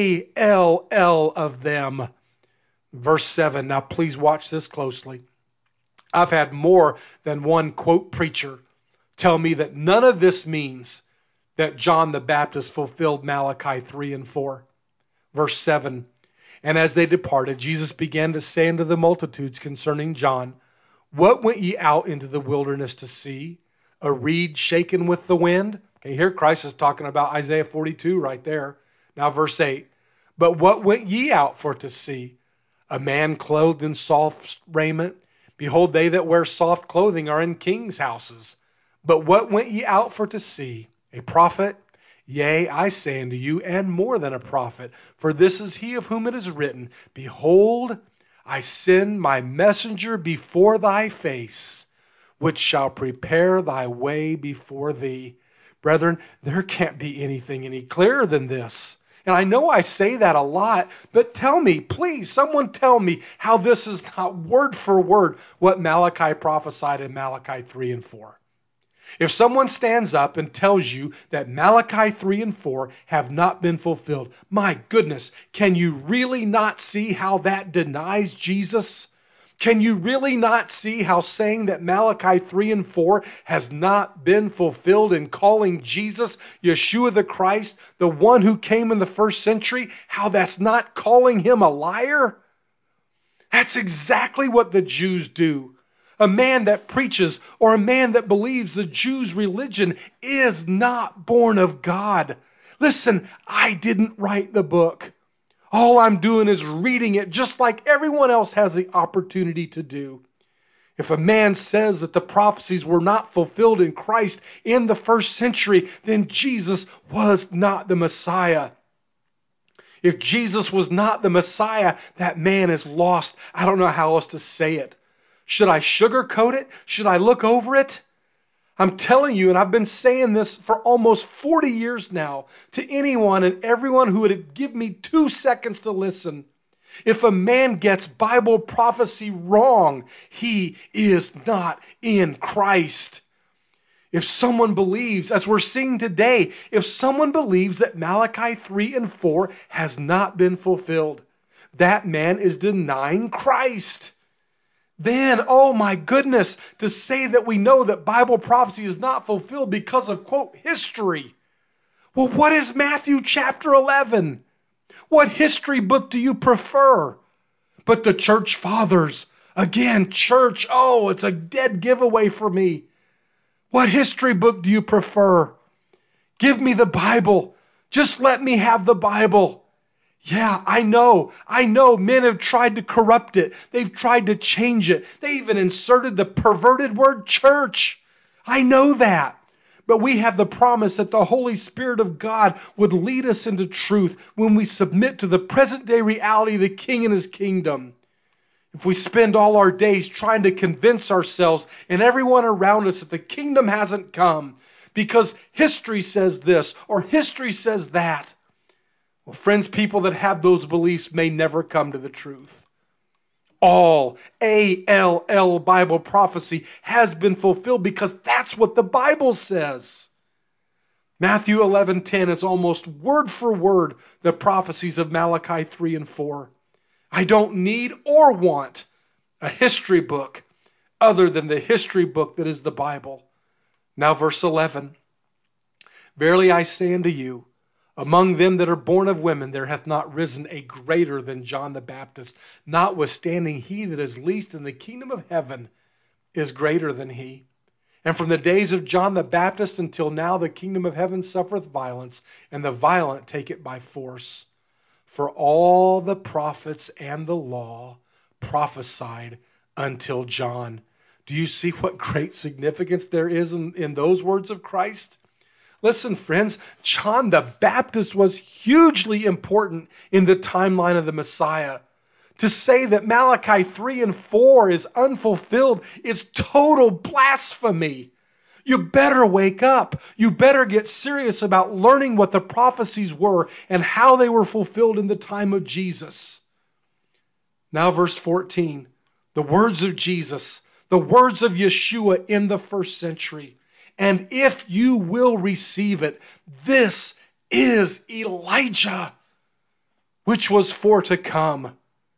A-L-L of them. Verse 7, now please watch this closely. I've had more than one quote preacher tell me that none of this means that John the Baptist fulfilled Malachi 3 and 4. Verse 7, And as they departed, Jesus began to say unto the multitudes concerning John, What went ye out into the wilderness to see? A reed shaken with the wind? Okay, here Christ is talking about Isaiah 42 right there. Now verse 8, But what went ye out for to see? A man clothed in soft raiment? Behold, they that wear soft clothing are in kings' houses. But what went ye out for to see? A prophet? Yea, I say unto you, and more than a prophet. For this is he of whom it is written, Behold, I send my messenger before thy face, which shall prepare thy way before thee. Brethren, there can't be anything any clearer than this. And I know I say that a lot, but tell me, please, someone tell me how this is not word for word what Malachi prophesied in Malachi 3 and 4. If someone stands up and tells you that Malachi 3 and 4 have not been fulfilled, my goodness, can you really not see how that denies Jesus? Can you really not see how saying that Malachi 3 and 4 has not been fulfilled in calling Jesus, Yeshua the Christ, the one who came in the first century, how that's not calling him a liar? That's exactly what the Jews do. A man that preaches or a man that believes the Jews' religion is not born of God. Listen, I didn't write the book. All I'm doing is reading it just like everyone else has the opportunity to do. If a man says that the prophecies were not fulfilled in Christ in the first century, then Jesus was not the Messiah. If Jesus was not the Messiah, that man is lost. I don't know how else to say it. Should I sugarcoat it? Should I look over it? I'm telling you, and I've been saying this for almost 40 years now, to anyone and everyone who would give me 2 seconds to listen. If a man gets Bible prophecy wrong, he is not in Christ. If someone believes, as we're seeing today, if someone believes that Malachi 3 and 4 has not been fulfilled, that man is denying Christ. Then, oh my goodness, to say that we know that Bible prophecy is not fulfilled because of, quote, history. Well, what is Matthew chapter 11? What history book do you prefer? But the church fathers, again, church, oh, it's a dead giveaway for me. What history book do you prefer? Give me the Bible. Just let me have the Bible. Yeah, I know. Men have tried to corrupt it. They've tried to change it. They even inserted the perverted word church. I know that. But we have the promise that the Holy Spirit of God would lead us into truth when we submit to the present day reality of the King and his kingdom. If we spend all our days trying to convince ourselves and everyone around us that the kingdom hasn't come because history says this or history says that, well, friends, people that have those beliefs may never come to the truth. All A-L-L Bible prophecy has been fulfilled because that's what the Bible says. Matthew 11:10 is almost word for word the prophecies of Malachi 3 and 4. I don't need or want a history book other than the history book that is the Bible. Now verse 11. Verily I say unto you, among them that are born of women, there hath not risen a greater than John the Baptist. Notwithstanding, he that is least in the kingdom of heaven is greater than he. And from the days of John the Baptist until now, the kingdom of heaven suffereth violence, and the violent take it by force. For all the prophets and the law prophesied until John. Do you see what great significance there is in those words of Christ? Listen, friends, John the Baptist was hugely important in the timeline of the Messiah. To say that Malachi 3 and 4 is unfulfilled is total blasphemy. You better wake up. You better get serious about learning what the prophecies were and how they were fulfilled in the time of Jesus. Now verse 14, the words of Jesus, the words of Yeshua in the first century. And if you will receive it, this is Elijah, which was for to come.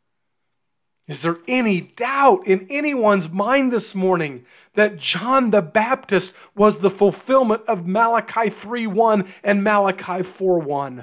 Is there any doubt in anyone's mind this morning that John the Baptist was the fulfillment of Malachi 3:1 and Malachi 4:1?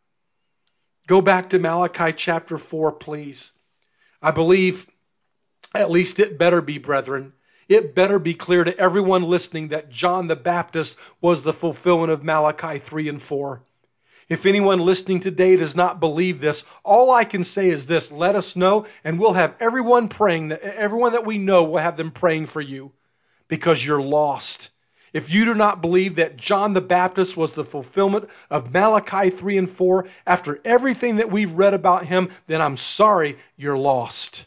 Go back to Malachi chapter 4, please. I believe, at least it better be, brethren, it better be clear to everyone listening that John the Baptist was the fulfillment of Malachi 3 and 4. If anyone listening today does not believe this, all I can say is this: let us know, and we'll have everyone praying, everyone that we know, we'll have them praying for you, because you're lost. If you do not believe that John the Baptist was the fulfillment of Malachi 3 and 4, after everything that we've read about him, then I'm sorry, you're lost.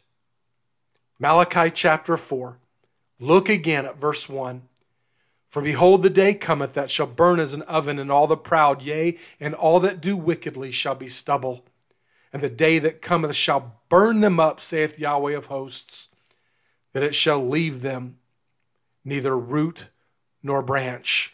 Malachi chapter 4. Look again at verse 1. For behold, the day cometh that shall burn as an oven, and all the proud, yea, and all that do wickedly shall be stubble. And the day that cometh shall burn them up, saith Yahweh of hosts, that it shall leave them neither root nor branch.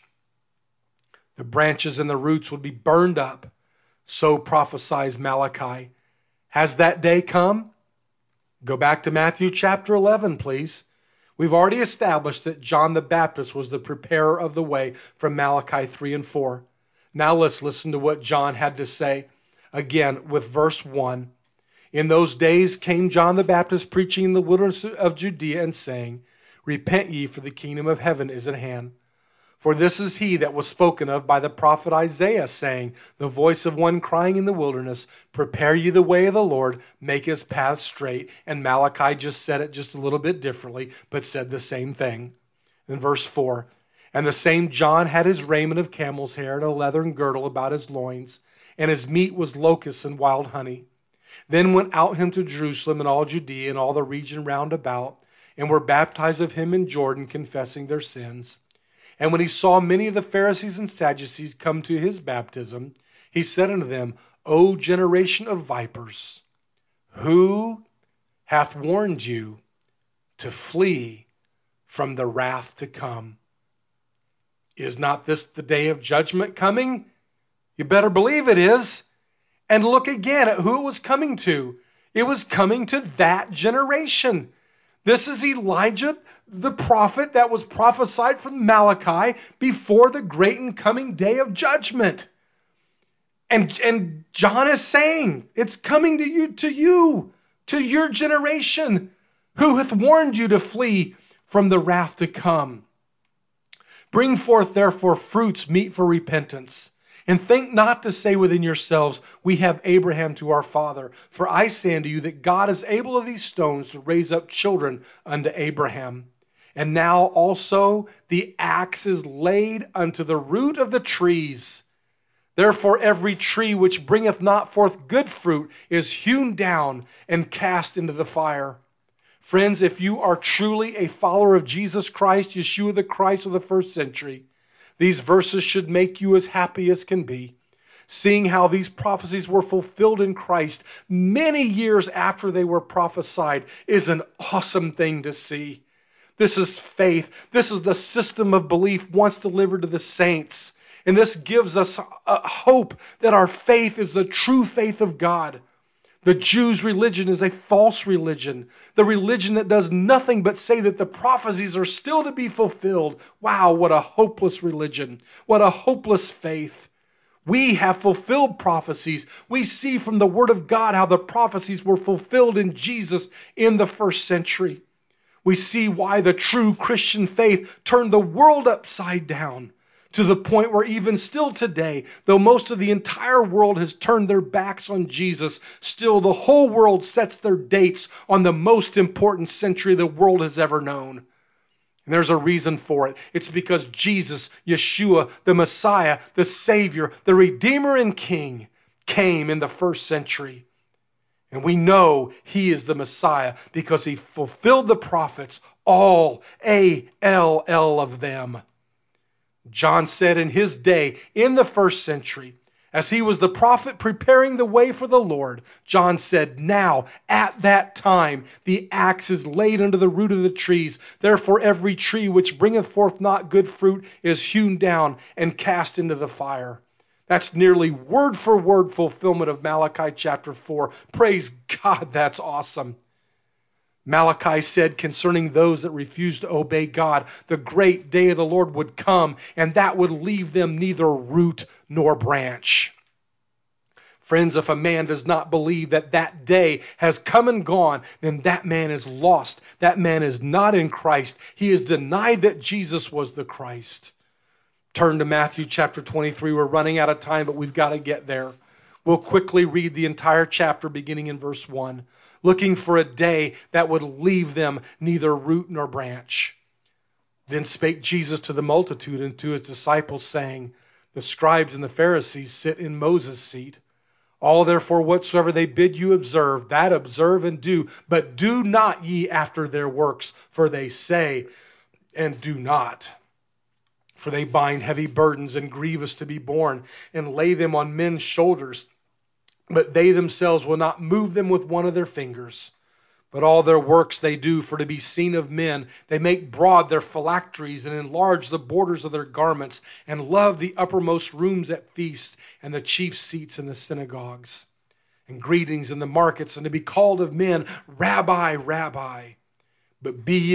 The branches and the roots would be burned up. So prophesies Malachi. Has that day come? Go back to Matthew chapter 11, please. We've already established that John the Baptist was the preparer of the way from Malachi 3 and 4. Now let's listen to what John had to say. Again, with verse 1. In those days came John the Baptist preaching in the wilderness of Judea and saying, Repent ye, for the kingdom of heaven is at hand. For this is he that was spoken of by the prophet Isaiah, saying, The voice of one crying in the wilderness, Prepare ye the way of the Lord, make his path straight. And Malachi just said it just a little bit differently, but said the same thing. In verse 4, And the same John had his raiment of camel's hair and a leathern girdle about his loins, and his meat was locusts and wild honey. Then went out him to Jerusalem and all Judea and all the region round about, and were baptized of him in Jordan, confessing their sins. And when he saw many of the Pharisees and Sadducees come to his baptism, he said unto them, O generation of vipers, who hath warned you to flee from the wrath to come? Is not this the day of judgment coming? You better believe it is. And look again at who it was coming to. It was coming to that generation. This is Elijah, the prophet that was prophesied from Malachi before the great and coming day of judgment. And John is saying, it's coming to you, to your generation, who hath warned you to flee from the wrath to come. Bring forth therefore fruits meet for repentance, and think not to say within yourselves, we have Abraham to our father. For I say unto you that God is able of these stones to raise up children unto Abraham. And now also the axe is laid unto the root of the trees. Therefore every tree which bringeth not forth good fruit is hewn down and cast into the fire. Friends, if you are truly a follower of Jesus Christ, Yeshua the Christ of the first century, these verses should make you as happy as can be. Seeing how these prophecies were fulfilled in Christ many years after they were prophesied is an awesome thing to see. This is faith. This is the system of belief once delivered to the saints. And this gives us a hope that our faith is the true faith of God. The Jews' religion is a false religion. The religion that does nothing but say that the prophecies are still to be fulfilled. Wow, what a hopeless religion. What a hopeless faith. We have fulfilled prophecies. We see from the Word of God how the prophecies were fulfilled in Jesus in the first century. We see why the true Christian faith turned the world upside down, to the point where even still today, though most of the entire world has turned their backs on Jesus, still the whole world sets their dates on the most important century the world has ever known. And there's a reason for it. It's because Jesus, Yeshua, the Messiah, the Savior, the Redeemer and King, came in the first century. And we know he is the Messiah because he fulfilled the prophets, all, A-L-L of them. John said in his day, in the first century, as he was the prophet preparing the way for the Lord, John said, now, at that time, the axe is laid under the root of the trees. Therefore, every tree which bringeth forth not good fruit is hewn down and cast into the fire. That's nearly word for word fulfillment of Malachi chapter 4. Praise God, that's awesome. Malachi said concerning those that refused to obey God, the great day of the Lord would come, and that would leave them neither root nor branch. Friends, if a man does not believe that that day has come and gone, then that man is lost. That man is not in Christ. He has denied that Jesus was the Christ. Turn to Matthew chapter 23. We're running out of time, but we've got to get there. We'll quickly read the entire chapter beginning in verse 1. Looking for a day that would leave them neither root nor branch. Then spake Jesus to the multitude and to his disciples, saying, the scribes and the Pharisees sit in Moses' seat. All therefore whatsoever they bid you observe, that observe and do. But do not ye after their works, for they say and do not. For they bind heavy burdens and grievous to be borne, and lay them on men's shoulders. But they themselves will not move them with one of their fingers. But all their works they do for to be seen of men. They make broad their phylacteries and enlarge the borders of their garments, and love the uppermost rooms at feasts and the chief seats in the synagogues, and greetings in the markets, and to be called of men, Rabbi, Rabbi. But be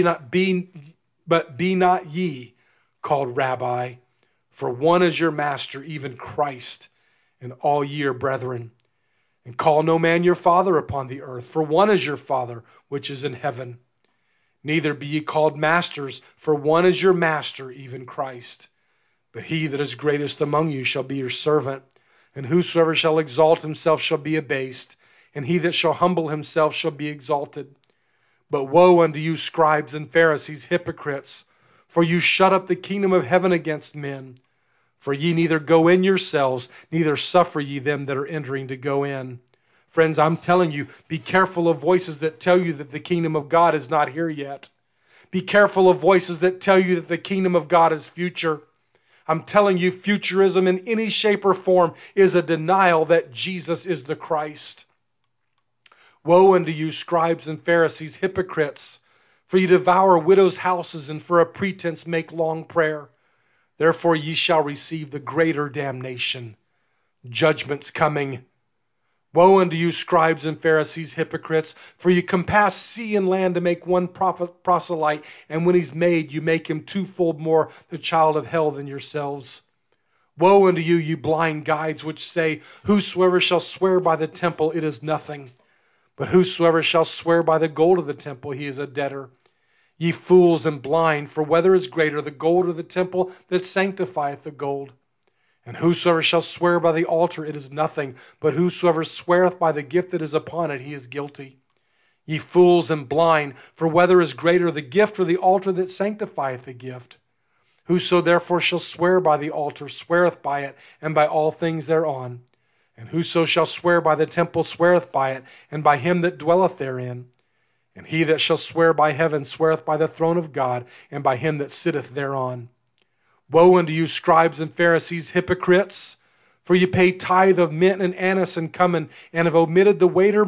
not ye called Rabbi, for one is your master, even Christ, and all ye are brethren. And call no man your father upon the earth, for one is your Father, which is in heaven. Neither be ye called masters, for one is your master, even Christ. But he that is greatest among you shall be your servant. And whosoever shall exalt himself shall be abased, and he that shall humble himself shall be exalted. But woe unto you, scribes and Pharisees, hypocrites, for you shut up the kingdom of heaven against men. For ye neither go in yourselves, neither suffer ye them that are entering to go in. Friends, I'm telling you, be careful of voices that tell you that the kingdom of God is not here yet. Be careful of voices that tell you that the kingdom of God is future. I'm telling you, futurism in any shape or form is a denial that Jesus is the Christ. Woe unto you, scribes and Pharisees, hypocrites, for ye devour widows' houses, and for a pretense make long prayer. Therefore ye shall receive the greater damnation. Judgment's coming. Woe unto you, scribes and Pharisees, hypocrites, for you compass sea and land to make one proselyte, and when he's made, you make him twofold more the child of hell than yourselves. Woe unto you, you blind guides, which say, whosoever shall swear by the temple, it is nothing. But whosoever shall swear by the gold of the temple, he is a debtor. Ye fools and blind, for whether is greater, the gold or the temple that sanctifieth the gold? And whosoever shall swear by the altar, it is nothing, but whosoever sweareth by the gift that is upon it, he is guilty. Ye fools and blind, for whether is greater, the gift or the altar that sanctifieth the gift? Whoso therefore shall swear by the altar sweareth by it, and by all things thereon. And whoso shall swear by the temple sweareth by it, and by him that dwelleth therein. And he that shall swear by heaven sweareth by the throne of God, and by him that sitteth thereon. Woe unto you, scribes and Pharisees, hypocrites! For ye pay tithe of mint and anise and cumin, and have omitted the weightier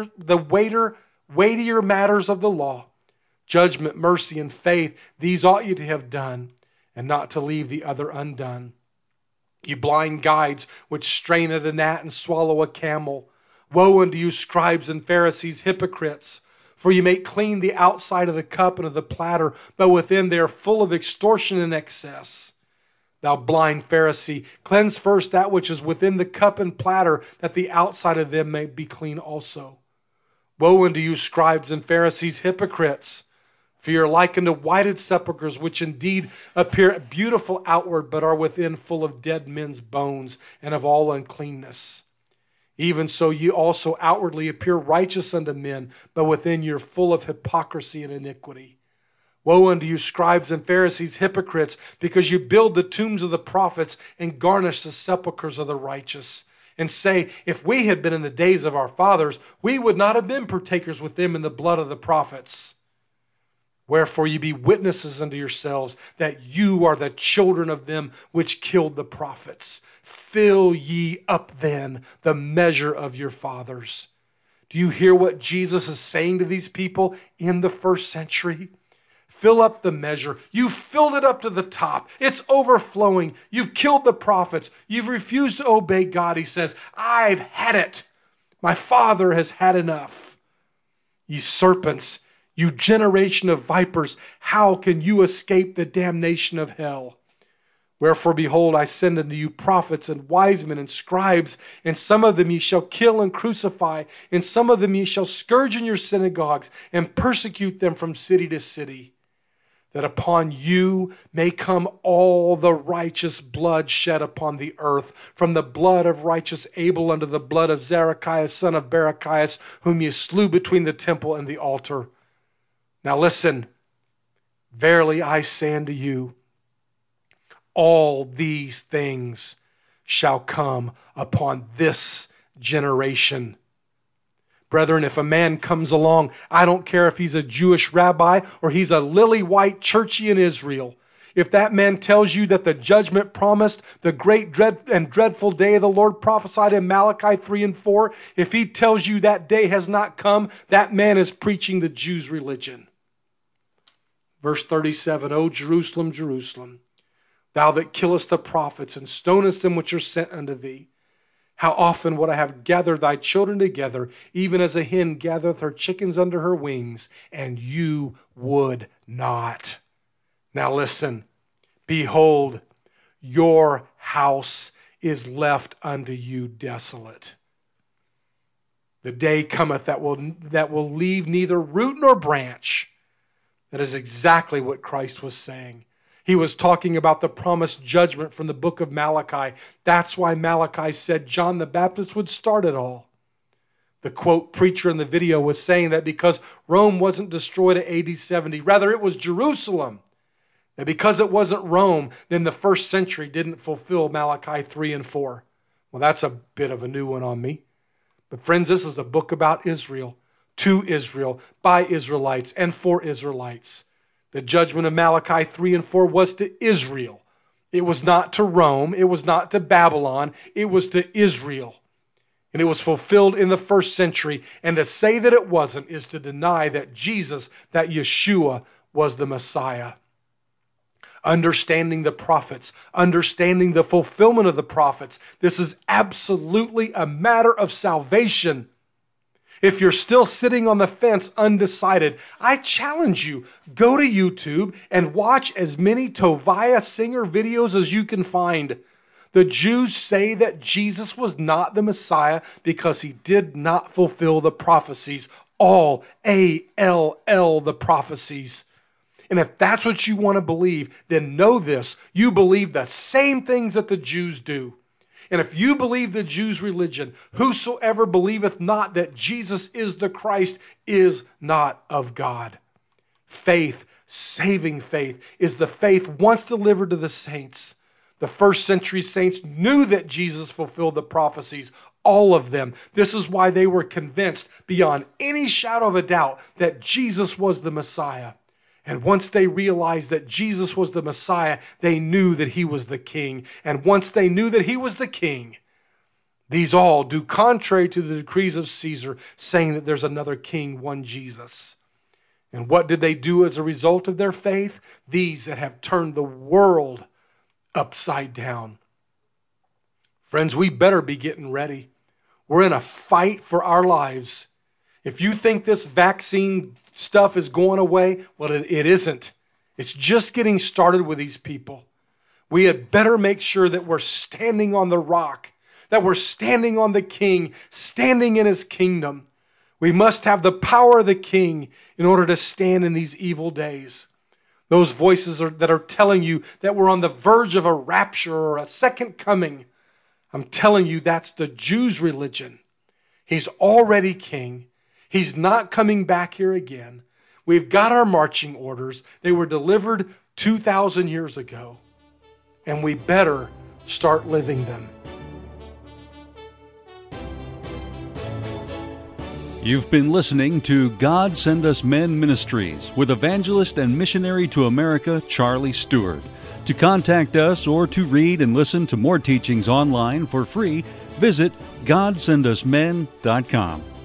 matters of the law. Judgment, mercy, and faith, these ought ye to have done, and not to leave the other undone. Ye blind guides, which strain at a gnat and swallow a camel. Woe unto you, scribes and Pharisees, hypocrites! For ye make clean the outside of the cup and of the platter, but within they are full of extortion and excess. Thou blind Pharisee, cleanse first that which is within the cup and platter, that the outside of them may be clean also. Woe unto you, scribes and Pharisees, hypocrites! For ye are like unto whited sepulchres, which indeed appear beautiful outward, but are within full of dead men's bones and of all uncleanness. Even so ye also outwardly appear righteous unto men, but within ye are full of hypocrisy and iniquity. Woe unto you, scribes and Pharisees, hypocrites, because you build the tombs of the prophets and garnish the sepulchres of the righteous, and say, if we had been in the days of our fathers, we would not have been partakers with them in the blood of the prophets. Wherefore ye be witnesses unto yourselves that you are the children of them which killed the prophets. Fill ye up then the measure of your fathers. Do you hear what Jesus is saying to these people in the first century? Fill up the measure. You've filled it up to the top. It's overflowing. You've killed the prophets. You've refused to obey God. He says, I've had it. My Father has had enough. Ye serpents, you generation of vipers, how can you escape the damnation of hell? Wherefore, behold, I send unto you prophets and wise men and scribes, and some of them ye shall kill and crucify, and some of them ye shall scourge in your synagogues, and persecute them from city to city, that upon you may come all the righteous blood shed upon the earth, from the blood of righteous Abel unto the blood of Zacharias, son of Barachias, whom ye slew between the temple and the altar. Now listen, verily I say unto you, all these things shall come upon this generation. Brethren, if a man comes along, I don't care if he's a Jewish rabbi or he's a lily-white churchy in Israel, if that man tells you that the judgment promised, the great dreadful day of the Lord prophesied in Malachi 3 and 4, if he tells you that day has not come, that man is preaching the Jews' religion. Verse 37, O Jerusalem, Jerusalem, thou that killest the prophets and stonest them which are sent unto thee, how often would I have gathered thy children together, even as a hen gathereth her chickens under her wings, and you would not. Now listen, behold, your house is left unto you desolate. The day cometh that will leave neither root nor branch. That is exactly what Christ was saying. He was talking about the promised judgment from the book of Malachi. That's why Malachi said John the Baptist would start it all. The quote preacher in the video was saying that because Rome wasn't destroyed at AD 70, rather it was Jerusalem. That because it wasn't Rome, then the first century didn't fulfill Malachi 3 and 4. Well, that's a bit of a new one on me. But friends, this is a book about Israel, to Israel, by Israelites, and for Israelites. The judgment of Malachi 3 and 4 was to Israel. It was not to Rome. It was not to Babylon. It was to Israel. And it was fulfilled in the first century. And to say that it wasn't is to deny that Jesus, that Yeshua, was the Messiah. Understanding the prophets, understanding the fulfillment of the prophets. This is absolutely a matter of salvation. If you're still sitting on the fence undecided, I challenge you, go to YouTube and watch as many Tovia Singer videos as you can find. The Jews say that Jesus was not the Messiah because he did not fulfill the prophecies. All, A-L-L, the prophecies. And if that's what you want to believe, then know this. You believe the same things that the Jews do. And if you believe the Jews' religion, whosoever believeth not that Jesus is the Christ is not of God. Faith, saving faith, is the faith once delivered to the saints. The first century saints knew that Jesus fulfilled the prophecies, all of them. This is why they were convinced beyond any shadow of a doubt that Jesus was the Messiah. And once they realized that Jesus was the Messiah, they knew that he was the king. And once they knew that he was the king, these all do contrary to the decrees of Caesar, saying that there's another king, one Jesus. And what did they do as a result of their faith? These that have turned the world upside down. Friends, we better be getting ready. We're in a fight for our lives. If you think this vaccine stuff is going away, well, it isn't. It's just getting started with these people. We had better make sure that we're standing on the rock, that we're standing on the King, standing in his kingdom. We must have the power of the King in order to stand in these evil days. Those voices that are telling you that we're on the verge of a rapture or a second coming, I'm telling you that's the Jews' religion. He's already king. He's not coming back here again. We've got our marching orders. They were delivered 2,000 years ago. And we better start living them. You've been listening to God Send Us Men Ministries with evangelist and missionary to America, Charlie Stewart. To contact us or to read and listen to more teachings online for free, visit GodSendUsMen.com.